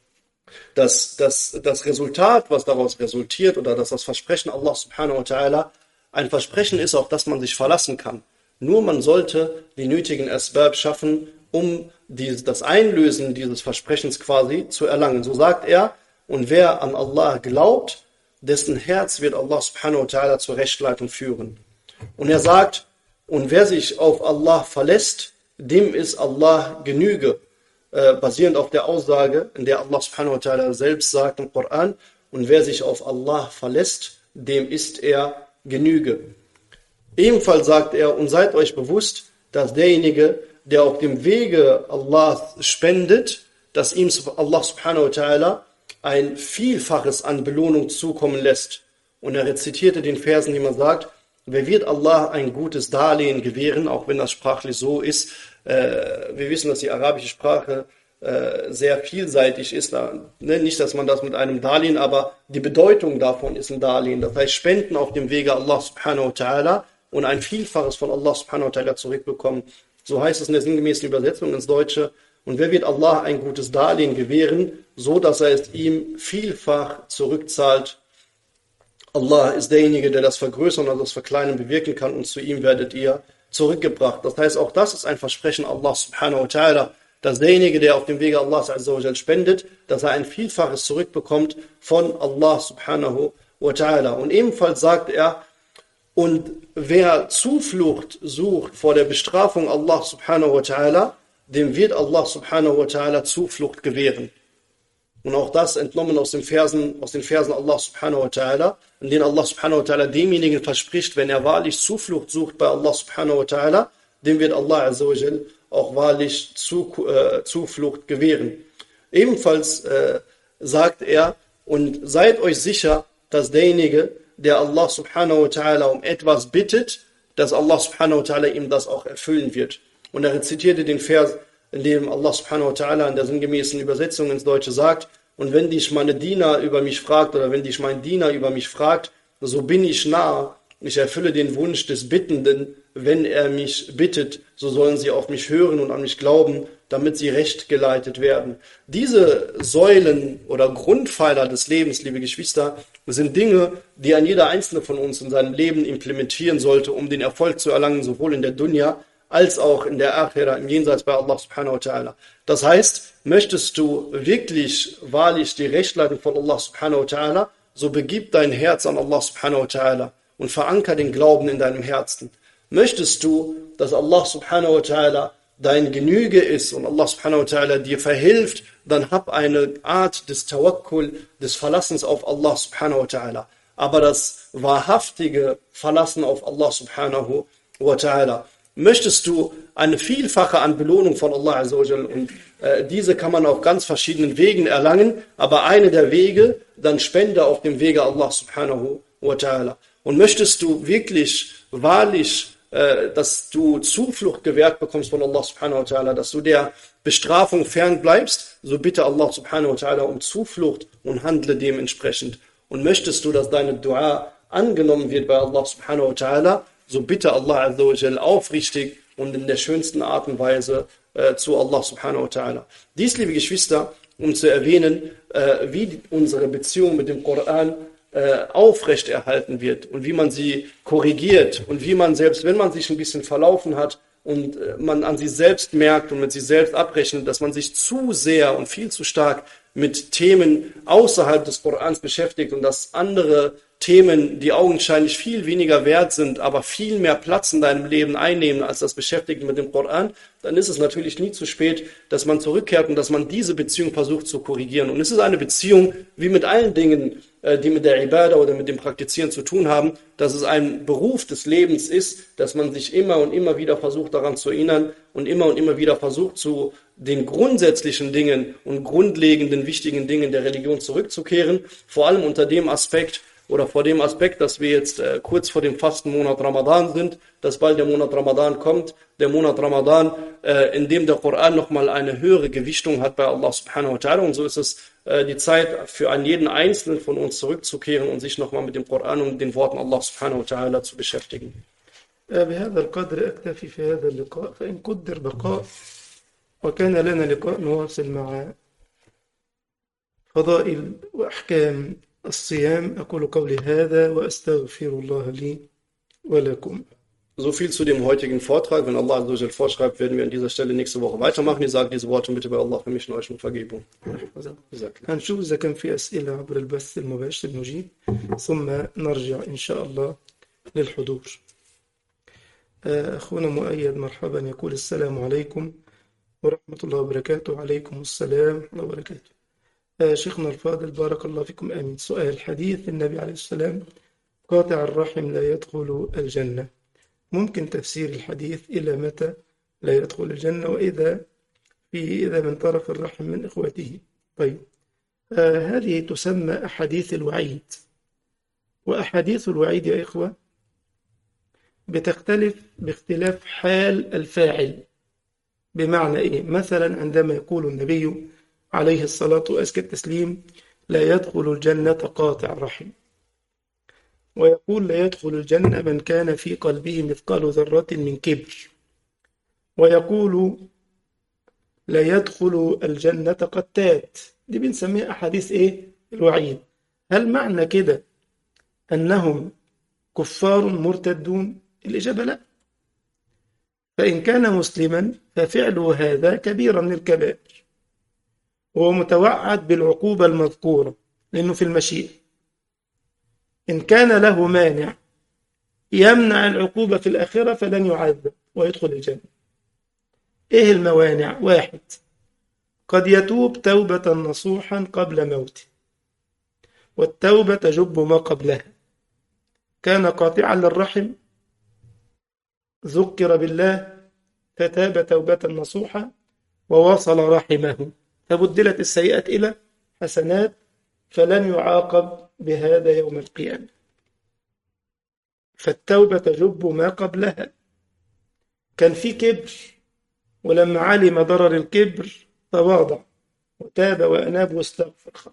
Dass, dass das Resultat, was daraus resultiert, oder dass das Versprechen Allah subhanahu wa ta'ala ein Versprechen ist, auf das man sich verlassen kann. Nur man sollte die nötigen Asbab schaffen, um die, das Einlösen dieses Versprechens quasi zu erlangen. So sagt er, und wer an Allah glaubt, dessen Herz wird Allah subhanahu wa ta'ala zur Rechtleitung führen. Und er sagt, und wer sich auf Allah verlässt, dem ist Allah Genüge. Basierend auf der Aussage, in der Allah subhanahu wa ta'ala selbst sagt im Koran, und wer sich auf Allah verlässt, dem ist er Genüge. Ebenfalls sagt er, und seid euch bewusst, dass derjenige, der auf dem Wege Allahs spendet, dass ihm Allah subhanahu wa ta'ala ein Vielfaches an Belohnung zukommen lässt. Und er rezitierte den Versen, die man sagt, wer wird Allah ein gutes Darlehen gewähren, auch wenn das sprachlich so ist. Äh, wir wissen, dass die arabische Sprache äh, sehr vielseitig ist. Da, ne? Nicht, dass man das mit einem Darlehen, aber die Bedeutung davon ist ein Darlehen. Das heißt, Spenden auf dem Wege Allah subhanahu wa ta'ala und ein Vielfaches von Allah subhanahu wa ta'ala zurückbekommen. So heißt es in der sinngemäßen Übersetzung ins Deutsche. Und wer wird Allah ein gutes Darlehen gewähren, so dass er es ihm vielfach zurückzahlt? Allah ist derjenige, der das Vergrößern oder das Verkleinern bewirken kann, und zu ihm werdet ihr zurückgebracht. Das heißt, auch das ist ein Versprechen Allah subhanahu wa ta'ala, dass derjenige, der auf dem Wege Allahs azza wa jal spendet, dass er ein Vielfaches zurückbekommt von Allah subhanahu wa ta'ala. Und ebenfalls sagt er, und wer Zuflucht sucht vor der Bestrafung Allah subhanahu wa ta'ala, dem wird Allah subhanahu wa ta'ala Zuflucht gewähren. Und auch das entnommen aus den Versen, aus den Versen Allah subhanahu wa ta'ala, in denen Allah subhanahu wa ta'ala demjenigen verspricht, wenn er wahrlich Zuflucht sucht bei Allah subhanahu wa ta'ala, dem wird Allah azza wa jal auch wahrlich zu, äh, Zuflucht gewähren. Ebenfalls äh, sagt er, und seid euch sicher, dass derjenige, der Allah subhanahu wa ta'ala um etwas bittet, dass Allah subhanahu wa ta'ala ihm das auch erfüllen wird. Und er rezitierte den Vers, in dem Allah subhanahu wa ta'ala in der sinngemäßen Übersetzung ins Deutsche sagt, und wenn dich meine Diener über mich fragt, oder wenn dich mein Diener über mich fragt, so bin ich nah, ich erfülle den Wunsch des Bittenden, wenn er mich bittet, so sollen sie auf mich hören und an mich glauben, damit sie recht geleitet werden. Diese Säulen oder Grundpfeiler des Lebens, liebe Geschwister, sind Dinge, die ein jeder Einzelne von uns in seinem Leben implementieren sollte, um den Erfolg zu erlangen, sowohl in der Dunya als auch in der Akhira, im Jenseits bei Allah subhanahu wa ta'ala. Das heißt, möchtest du wirklich wahrlich die Rechtleitung von Allah subhanahu wa ta'ala, so begib dein Herz an Allah subhanahu wa ta'ala und veranker den Glauben in deinem Herzen. Möchtest du, dass Allah subhanahu wa ta'ala dein Genüge ist und Allah subhanahu wa ta'ala dir verhilft, dann hab eine Art des Tawakkul, des Verlassens auf Allah subhanahu wa ta'ala. Aber das wahrhaftige Verlassen auf Allah subhanahu wa ta'ala. Möchtest du eine Vielfache an Belohnung von Allah azza wa jal, und äh, diese kann man auf ganz verschiedenen Wegen erlangen, aber eine der Wege, dann spende auf dem Wege Allah subhanahu wa ta'ala. Und möchtest du wirklich, wahrlich, äh, dass du Zuflucht gewährt bekommst von Allah subhanahu wa ta'ala, dass du der Bestrafung fern bleibst, so bitte Allah subhanahu wa ta'ala um Zuflucht und handle dementsprechend. Und möchtest du, dass deine Dua angenommen wird bei Allah subhanahu wa ta'ala, so bitte Allah azza wa jal aufrichtig und in der schönsten Art und Weise äh, zu Allah subhanahu wa ta'ala. Dies, liebe Geschwister, um zu erwähnen, äh, wie unsere Beziehung mit dem Koran äh, aufrechterhalten wird und wie man sie korrigiert und wie man, selbst wenn man sich ein bisschen verlaufen hat und äh, man an sich selbst merkt und mit sich selbst abrechnet, dass man sich zu sehr und viel zu stark mit Themen außerhalb des Korans beschäftigt und dass andere Themen, die augenscheinlich viel weniger wert sind, aber viel mehr Platz in deinem Leben einnehmen als das Beschäftigen mit dem Koran, dann ist es natürlich nie zu spät, dass man zurückkehrt und dass man diese Beziehung versucht zu korrigieren. Und es ist eine Beziehung, wie mit allen Dingen, die mit der Ibadah oder mit dem Praktizieren zu tun haben, dass es ein Beruf des Lebens ist, dass man sich immer und immer wieder versucht daran zu erinnern und immer und immer wieder versucht, zu den grundsätzlichen Dingen und grundlegenden wichtigen Dingen der Religion zurückzukehren, vor allem unter dem Aspekt, oder vor dem Aspekt, dass wir jetzt äh, kurz vor dem Fastenmonat Ramadan sind, dass bald der Monat Ramadan kommt, der Monat Ramadan, äh, in dem der Koran nochmal eine höhere Gewichtung hat bei Allah subhanahu wa ta'ala, und so ist es äh, die Zeit für einen jeden Einzelnen von uns zurückzukehren und sich nochmal mit dem Koran und den Worten Allah subhanahu wa ta'ala zu beschäftigen. بهذا القدر أكتفي في هذا اللقاء فإن قدر بقاء وكان لنا لقاء نواصل مع فضائل وأحكام الصيام أقول قولي هذا وأستغفر الله لي ولكم. So viel zu dem heutigen Vortrag. Wenn Allah azza vorschreibt, werden wir an dieser Stelle nächste Woche weitermachen. Ich sage diese Worte bitte bei Allah für mich und euch um Vergebung. هنشوف إذا كان في أسئلة عبر البث المباشر نجيب ثم نرجع إن شاء الله للحضور. أخونا مؤيد مرحبا يقول السلام عليكم ورحمة الله وبركاته. عليكم السلام ورحمة الله وبركاته. شيخنا الفاضل بارك الله فيكم آمين. سؤال: حديث النبي عليه السلام قاطع الرحم لا يدخل الجنة، ممكن تفسير الحديث إلى متى لا يدخل الجنة وإذا في إذا من طرف الرحم من إخوته؟ طيب، آه هذه تسمى أحاديث الوعيد، وأحاديث الوعيد يا إخوة بتختلف باختلاف حال الفاعل. بمعنى إيه؟ مثلا عندما يقول النبي عليه الصلاة وأزكى التسليم: لا يدخل الجنة قاطع رحم، ويقول: لا يدخل الجنة من كان في قلبه مثقال ذرة من كبر، ويقول: لا يدخل الجنة قتات. دي بنسميها أحاديث إيه؟ الوعيد. هل معنى كده أنهم كفار مرتدون؟ الإجابة لا. فإن كان مسلما ففعله هذا كبيرة من الكبائر، وهو متوعد بالعقوبة المذكورة لأنه في المشيئة. إن كان له مانع يمنع العقوبة في الآخرة فلن يعذب ويدخل الجنة. إيه الموانع؟ واحد: قد يتوب توبة نصوحا قبل موته، والتوبة تجب ما قبلها. كان قاطعا للرحم، ذكر بالله فتاب توبة نصوحا ووصل رحمه، فبدلت السيئات إلى حسنات، فلن يعاقب بهذا يوم القيامة. فالتوبة تجب ما قبلها. كان في كبر، ولما علم ضرر الكبر تواضع وتاب وأناب واستغفر.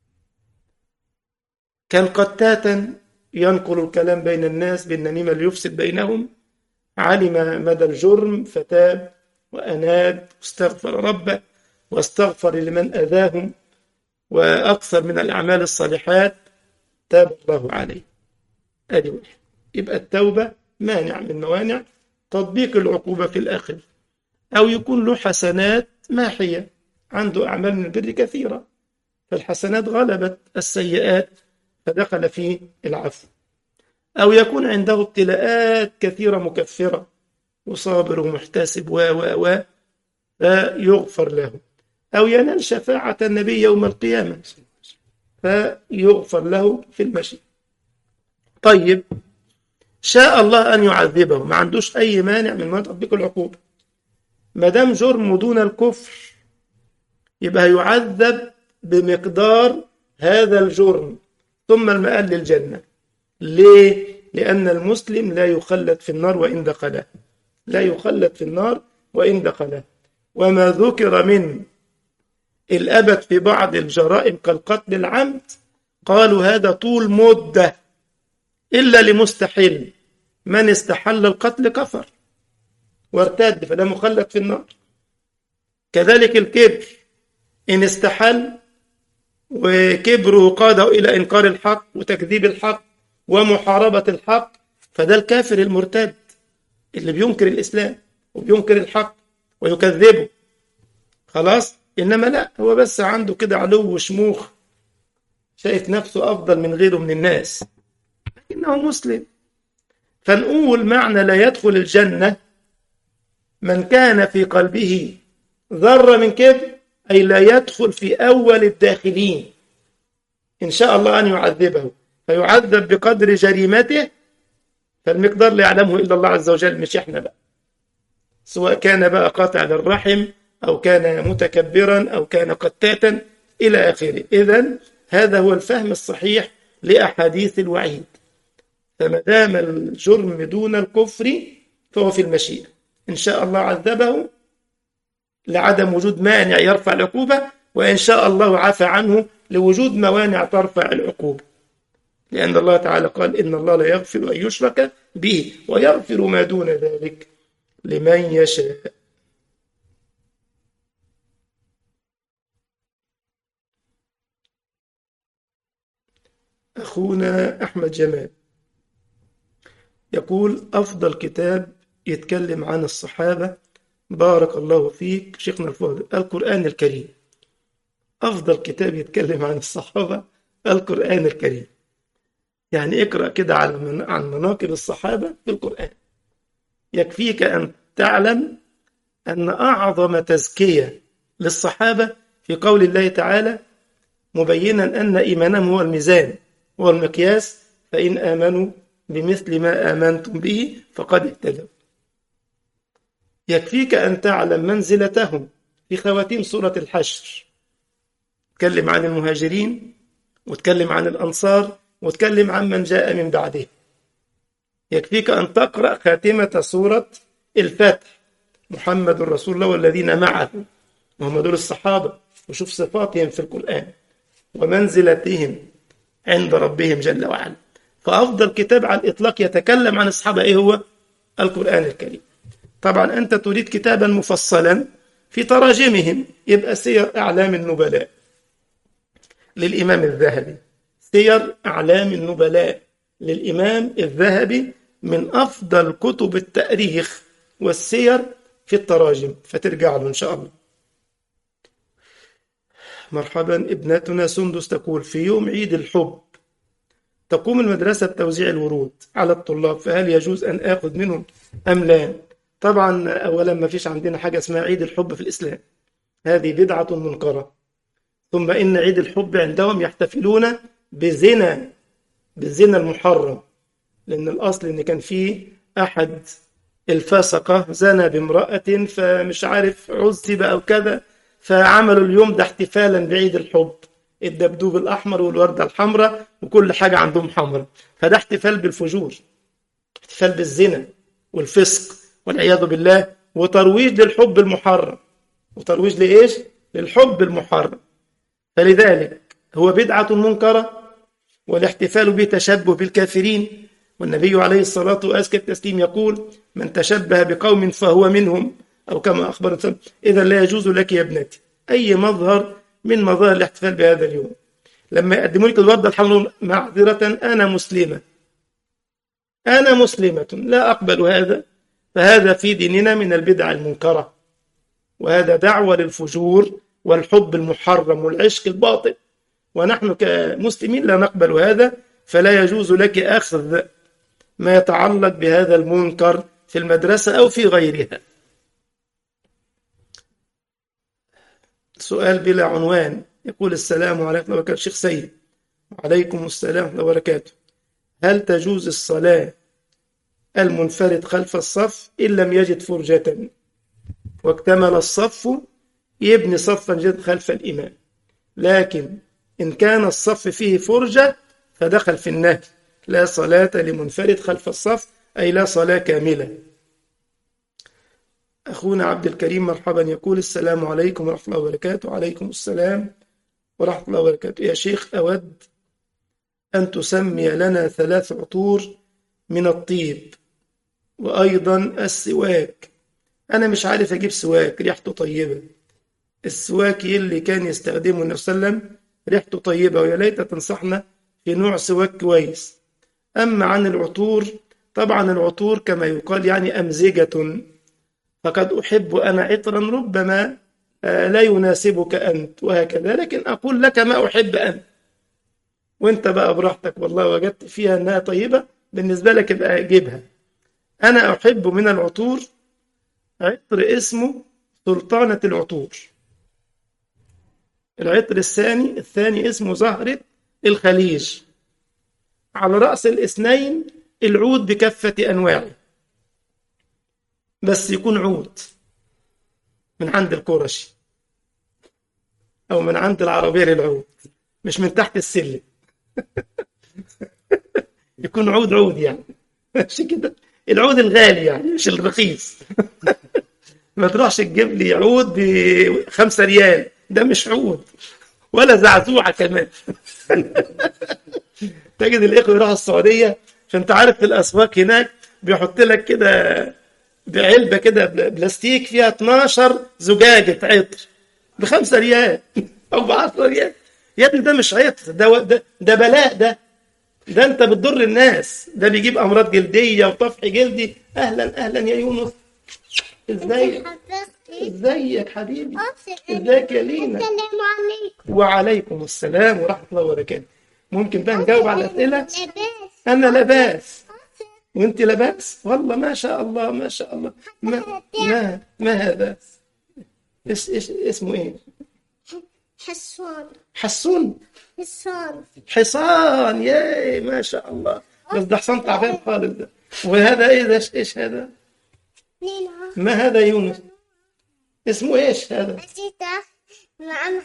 كان قتاتا ينقل الكلام بين الناس بالنميمة ليفسد بينهم، علم مدى الجرم فتاب وأناب واستغفر ربه واستغفر لمن أذاهم وأكثر من الأعمال الصالحات، تاب الله عليه. أدي واحد. يبقى التوبة مانع من موانع تطبيق العقوبة في الآخر. أو يكون له حسنات ماحية، عنده أعمال من البر كثيرة، فالحسنات غلبت السيئات فدخل في العفو. أو يكون عنده ابتلاءات كثيرة مكفرة وصابر ومحتسب و و و فيغفر له. أو ينال شفاعة النبي يوم القيامة فيغفر له في المشي. طيب، شاء الله أن يعذبه، ما عندوش أي مانع من ما تطبيق العقوبة. ما دام جرم دون الكفر يبقى يعذب بمقدار هذا الجرم ثم المآل للجنة. ليه؟ لأن المسلم لا يخلد في النار وإن دخله، لا يخلد في النار وإن دخله. وما ذكر من الأبد في بعض الجرائم كالقتل العمد قالوا هذا طول مدة إلا لمستحل، من استحل القتل كفر وارتد فلا مخلد في النار. كذلك الكبر، إن استحل وكبره قاده إلى إنكار الحق وتكذيب الحق ومحاربة الحق فده الكافر المرتد اللي بينكر الإسلام وبينكر الحق ويكذبه. خلاص. إنما لا، هو بس عنده كده علو وشموخ، شايف نفسه أفضل من غيره من الناس، لكنه مسلم. فنقول معنى لا يدخل الجنة من كان في قلبه ذرة من كبر، أي لا يدخل في أول الداخلين. إن شاء الله أن يعذبه فيعذب بقدر جريمته، فالمقدار لا يعلمه إلا الله عز وجل، مش إحنا بقى، سواء كان بقى قاطع للرحم أو كان متكبرا أو كان قتاتا إلى آخره. إذن هذا هو الفهم الصحيح لأحاديث الوعيد. فما دام الجرم دون الكفر فهو في المشيئة، إن شاء الله عذبه لعدم وجود مانع يرفع العقوبة، وإن شاء الله عفى عنه لوجود موانع ترفع العقوبة، لأن الله تعالى قال: إن الله لا يغفر أن يشرك به ويغفر ما دون ذلك لمن يشاء. أخونا أحمد جمال يقول: أفضل كتاب يتكلم عن الصحابة، بارك الله فيك شيخنا الفاضل، القرآن الكريم. أفضل كتاب يتكلم عن الصحابة القرآن الكريم. يعني اقرأ كده عن مناقب الصحابة في القرآن، يكفيك أن تعلم أن أعظم تزكية للصحابة في قول الله تعالى مبينا أن إيمانهم هو الميزان هو المقياس، فإن آمنوا بمثل ما آمنتم به فقد اهتدوا. يكفيك أن تعلم منزلتهم في خواتيم سورة الحشر، تكلم عن المهاجرين وتكلم عن الأنصار وتكلم عن من جاء من بعده. يكفيك أن تقرأ خاتمة سورة الفتح، محمد رسول الله والذين معه، وهم دول الصحابة، وشوف صفاتهم في القرآن ومنزلتهم عند ربهم جل وعلا. فأفضل كتاب على الإطلاق يتكلم عن الصحابة إيه هو؟ القرآن الكريم. طبعا أنت تريد كتابا مفصلا في تراجمهم، يبقى سير أعلام النبلاء للإمام الذهبي. سير أعلام النبلاء للإمام الذهبي من أفضل كتب التاريخ والسير في التراجم، فترجع له إن شاء الله. مرحبا. ابنتنا سندس تقول: في يوم عيد الحب تقوم المدرسة بتوزيع الورود على الطلاب، فهل يجوز أن آخذ منهم أم لا؟ طبعا أولا ما فيش عندنا حاجة اسمها عيد الحب في الإسلام، هذه بدعة منكرة. ثم إن عيد الحب عندهم يحتفلون بزنا، بالزنا المحرم، لأن الأصل إن كان فيه أحد الفاسقة زنى بامرأة فمش عارف عذب أو كذا، فعملوا اليوم ده احتفالا بعيد الحب، الدبدوب الأحمر والوردة الحمراء وكل حاجة عندهم حمراء، فده احتفال بالفجور، احتفال بالزنا والفسق والعياذ بالله، وترويج للحب المحرم. وترويج لإيش؟ للحب المحرم. فلذلك هو بدعة منكرة، والاحتفال به تشبه بالكافرين، والنبي عليه الصلاة وأزكى التسليم يقول: من تشبه بقوم فهو منهم، أو كما أخبر. إذا لا يجوز لك يا ابنتي أي مظهر من مظاهر الاحتفال بهذا اليوم. لما يقدموا لك الوردة الحمراء: معذرة أنا مسلمة، أنا مسلمة لا أقبل هذا، فهذا في ديننا من البدع المنكرة، وهذا دعوة للفجور والحب المحرم والعشق الباطل، ونحن كمسلمين لا نقبل هذا. فلا يجوز لك أخذ ما يتعلق بهذا المنكر في المدرسة أو في غيرها. سؤال بلا عنوان يقول: السلام عليكم ورحمة الله وبركاته شيخ سيد. وعليكم السلام ورحمة الله وبركاته. هل تجوز الصلاة المنفرد خلف الصف إن لم يجد فرجة واكتمل الصف؟ يبني صفا جديدا خلف الإمام، لكن إن كان الصف فيه فرجة فدخل في النهي: لا صلاة لمنفرد خلف الصف، أي لا صلاة كاملة. أخونا عبد الكريم مرحبا يقول: السلام عليكم ورحمة الله وبركاته. وعليكم السلام ورحمة الله وبركاته. يا شيخ، أود أن تسمي لنا ثلاث عطور من الطيب وأيضا السواك. أنا مش عارف أجيب سواك ريحته طيبة. السواك اللي كان يستخدمه النبي صلى الله عليه وسلم ريحته طيبة، ويا ليت تنصحنا في نوع سواك كويس. أما عن العطور، طبعا العطور كما يقال يعني أمزجة، فقد أحب أنا عطرا ربما لا يناسبك أنت وهكذا، لكن أقول لك ما أحب أنا، وانت بقى براحتك. والله وجدت فيها أنها طيبة بالنسبة لك يبقى جيبها. أنا أحب من العطور عطر اسمه سلطانة العطور. العطر الثاني الثاني اسمه زهرة الخليج. على رأس الاثنين العود بكافة أنواعه، بس يكون عود من عند القرشي أو من عند العربية للعود، مش من تحت السلم. يكون عود عود يعني، مش كده، العود الغالي يعني مش الرخيص. ما تروحش تجيب لي عود بخمسة ريال، ده مش عود ولا زعزوعة كمان. تجد الإخوة يروحوا السعودية، عشان انت عارف في الأسواق هناك بيحط لك كده بعلبة كده بلاستيك فيها اتناشر زجاجة عطر بخمسة ريال أو بعشرة ريال. يا ابني ده مش عطر، ده, ده, ده بلاء، ده ده انت بتضر الناس، ده بيجيب أمراض جلدية وطفح جلدي. أهلا أهلا يا يونس، ازيك ازيك حبيبي، ازيك يا لينا. السلام عليكم. وعليكم السلام ورحمة الله وبركاته. ممكن بقى نجاوب على الأسئلة؟ لباس. أنا لباس وأنت لباس، والله ما شاء الله ما شاء الله. ما ما, ما هذا؟ إيش إيش اسمه إيه؟ حسون. حسون. حسون. حصان، ياي ما شاء الله، بس ده حصان تعبان خالص ده. وهذا إيه ده؟ إيش هذا؟ نينا. ما هذا يونس؟ اسمه إيش هذا؟ سيدة مع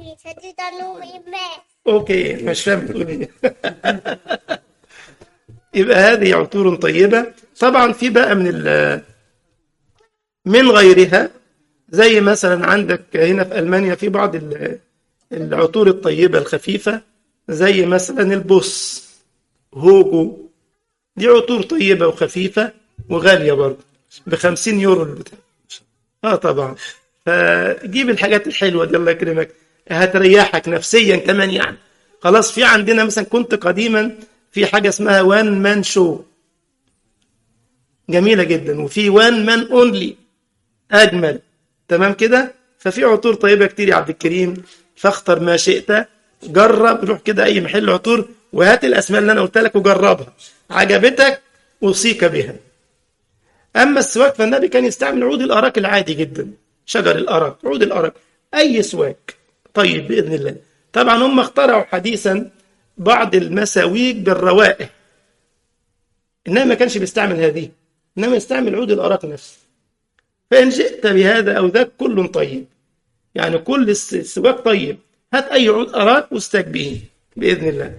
سيدة نومي. أوكي مش فاهم تقول إيه. يبقى هذه عطور طيبة. طبعا في بقى من ال- من غيرها، زي مثلا عندك هنا في ألمانيا في بعض ال- العطور الطيبة الخفيفة، زي مثلا البوس، هوجو. دي عطور طيبة وخفيفة وغالية برضه، بخمسين يورو البتاع. اه طبعا. فجيب الحاجات الحلوة دي الله يكرمك، هتريحك نفسيا كمان يعني. خلاص، في عندنا مثلا كنت قديما في حاجة اسمها وان مان شو، جميلة جدا، وفي وان مان اونلي أجمل. تمام كده. ففي عطور طيبة كتير يا عبد الكريم، فاختر ما شئت. جرب، روح كده أي محل عطور وهات الأسماء اللي أنا قلت لك وجربها، عجبتك أوصيك بها. أما السواك فالنبي كان يستعمل عود الأراك العادي جدا، شجر الأراك، عود الأراك، أي سواك طيب بإذن الله. طبعا هم اخترعوا حديثا بعض المساويك بالروائح، إنما ما كانش بيستعمل هذه، إنما يستعمل عود الأراك نفسه. فإن جئت بهذا أو ذاك كل طيب، يعني كل الس- السواك طيب، هات أي عود أراك واستك به بإذن الله.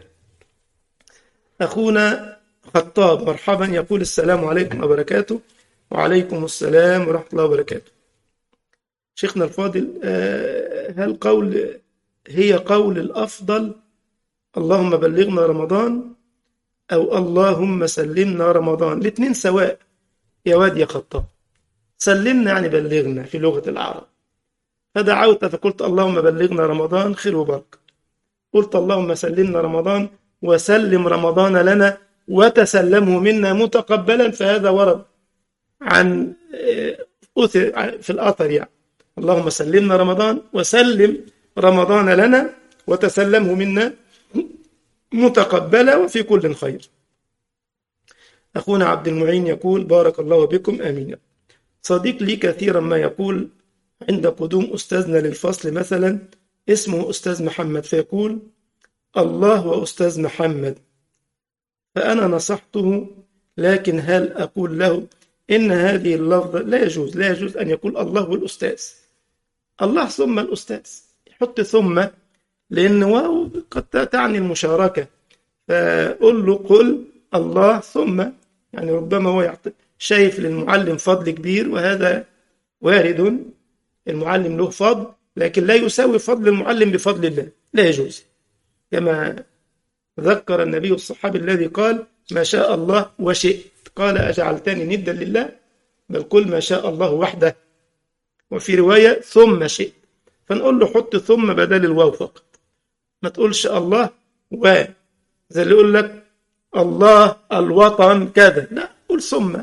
أخونا خطاب مرحبا، يقول السلام عليكم وبركاته. وعليكم السلام ورحمة الله وبركاته. شيخنا الفاضل، آه، هل قول هي قول الأفضل اللهم بلغنا رمضان أو اللهم سلمنا رمضان؟ الاثنين سواء يا واد يا خطاب. سلمنا يعني بلغنا في لغة العرب، فدعوت فقلت اللهم بلغنا رمضان خير وبركة. قلت اللهم سلمنا رمضان وسلم رمضان لنا وتسلمه منا متقبلا، فهذا ورد عن آه، أثر في الأثر يعني. اللهم سلمنا رمضان وسلم رمضان لنا وتسلمه منا متقبلا وفي كل خير. أخونا عبد المعين يقول بارك الله بكم آمين. صديق لي كثيرا ما يقول عند قدوم أستاذنا للفصل مثلا اسمه أستاذ محمد، فيقول الله وأستاذ محمد، فأنا نصحته، لكن هل أقول له إن هذه اللفظة لا يجوز، لا يجوز أن يقول الله والأستاذ، الله ثم الأستاذ، يحط ثم، لأن واو قد تعني المشاركة. فقل له قل الله ثم، يعني ربما هو يعطي شايف للمعلم فضل كبير، وهذا وارد، المعلم له فضل، لكن لا يساوي فضل المعلم بفضل الله، لا يجوز. كما ذكر النبي الصحابي الذي قال ما شاء الله وشئت، قال أجعلتني ندا لله، بل قل ما شاء الله وحده. وفي رواية ثم شئت، فنقول له حط ثم بدل الواو فقط، ما تقولش الله و، زي اللي يقول لك الله الوطن كذا، لا، قول ثم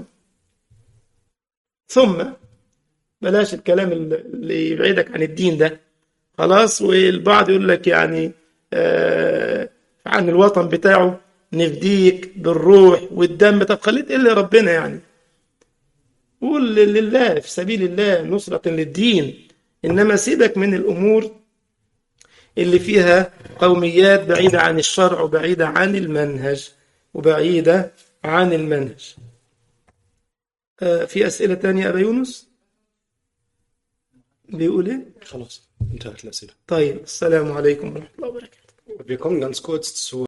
ثم. بلاش الكلام اللي يبعدك عن الدين ده خلاص. والبعض يقول لك يعني آه عن الوطن بتاعه نفديك بالروح والدم، طب خليت إيه اللي ربنا يعني. قول لله في سبيل الله نصرة للدين، إنما سيبك من الأمور اللي فيها قوميات بعيدة عن الشرع وبعيدة عن المنهج وبعيدة عن المنهج. آه في أسئلة تانية يا أبا يونس؟ بيقول إيه؟ خلاص انتهت الأسئلة. طيب، السلام عليكم ورحمة الله وبركاته. Wir kommen ganz kurz zu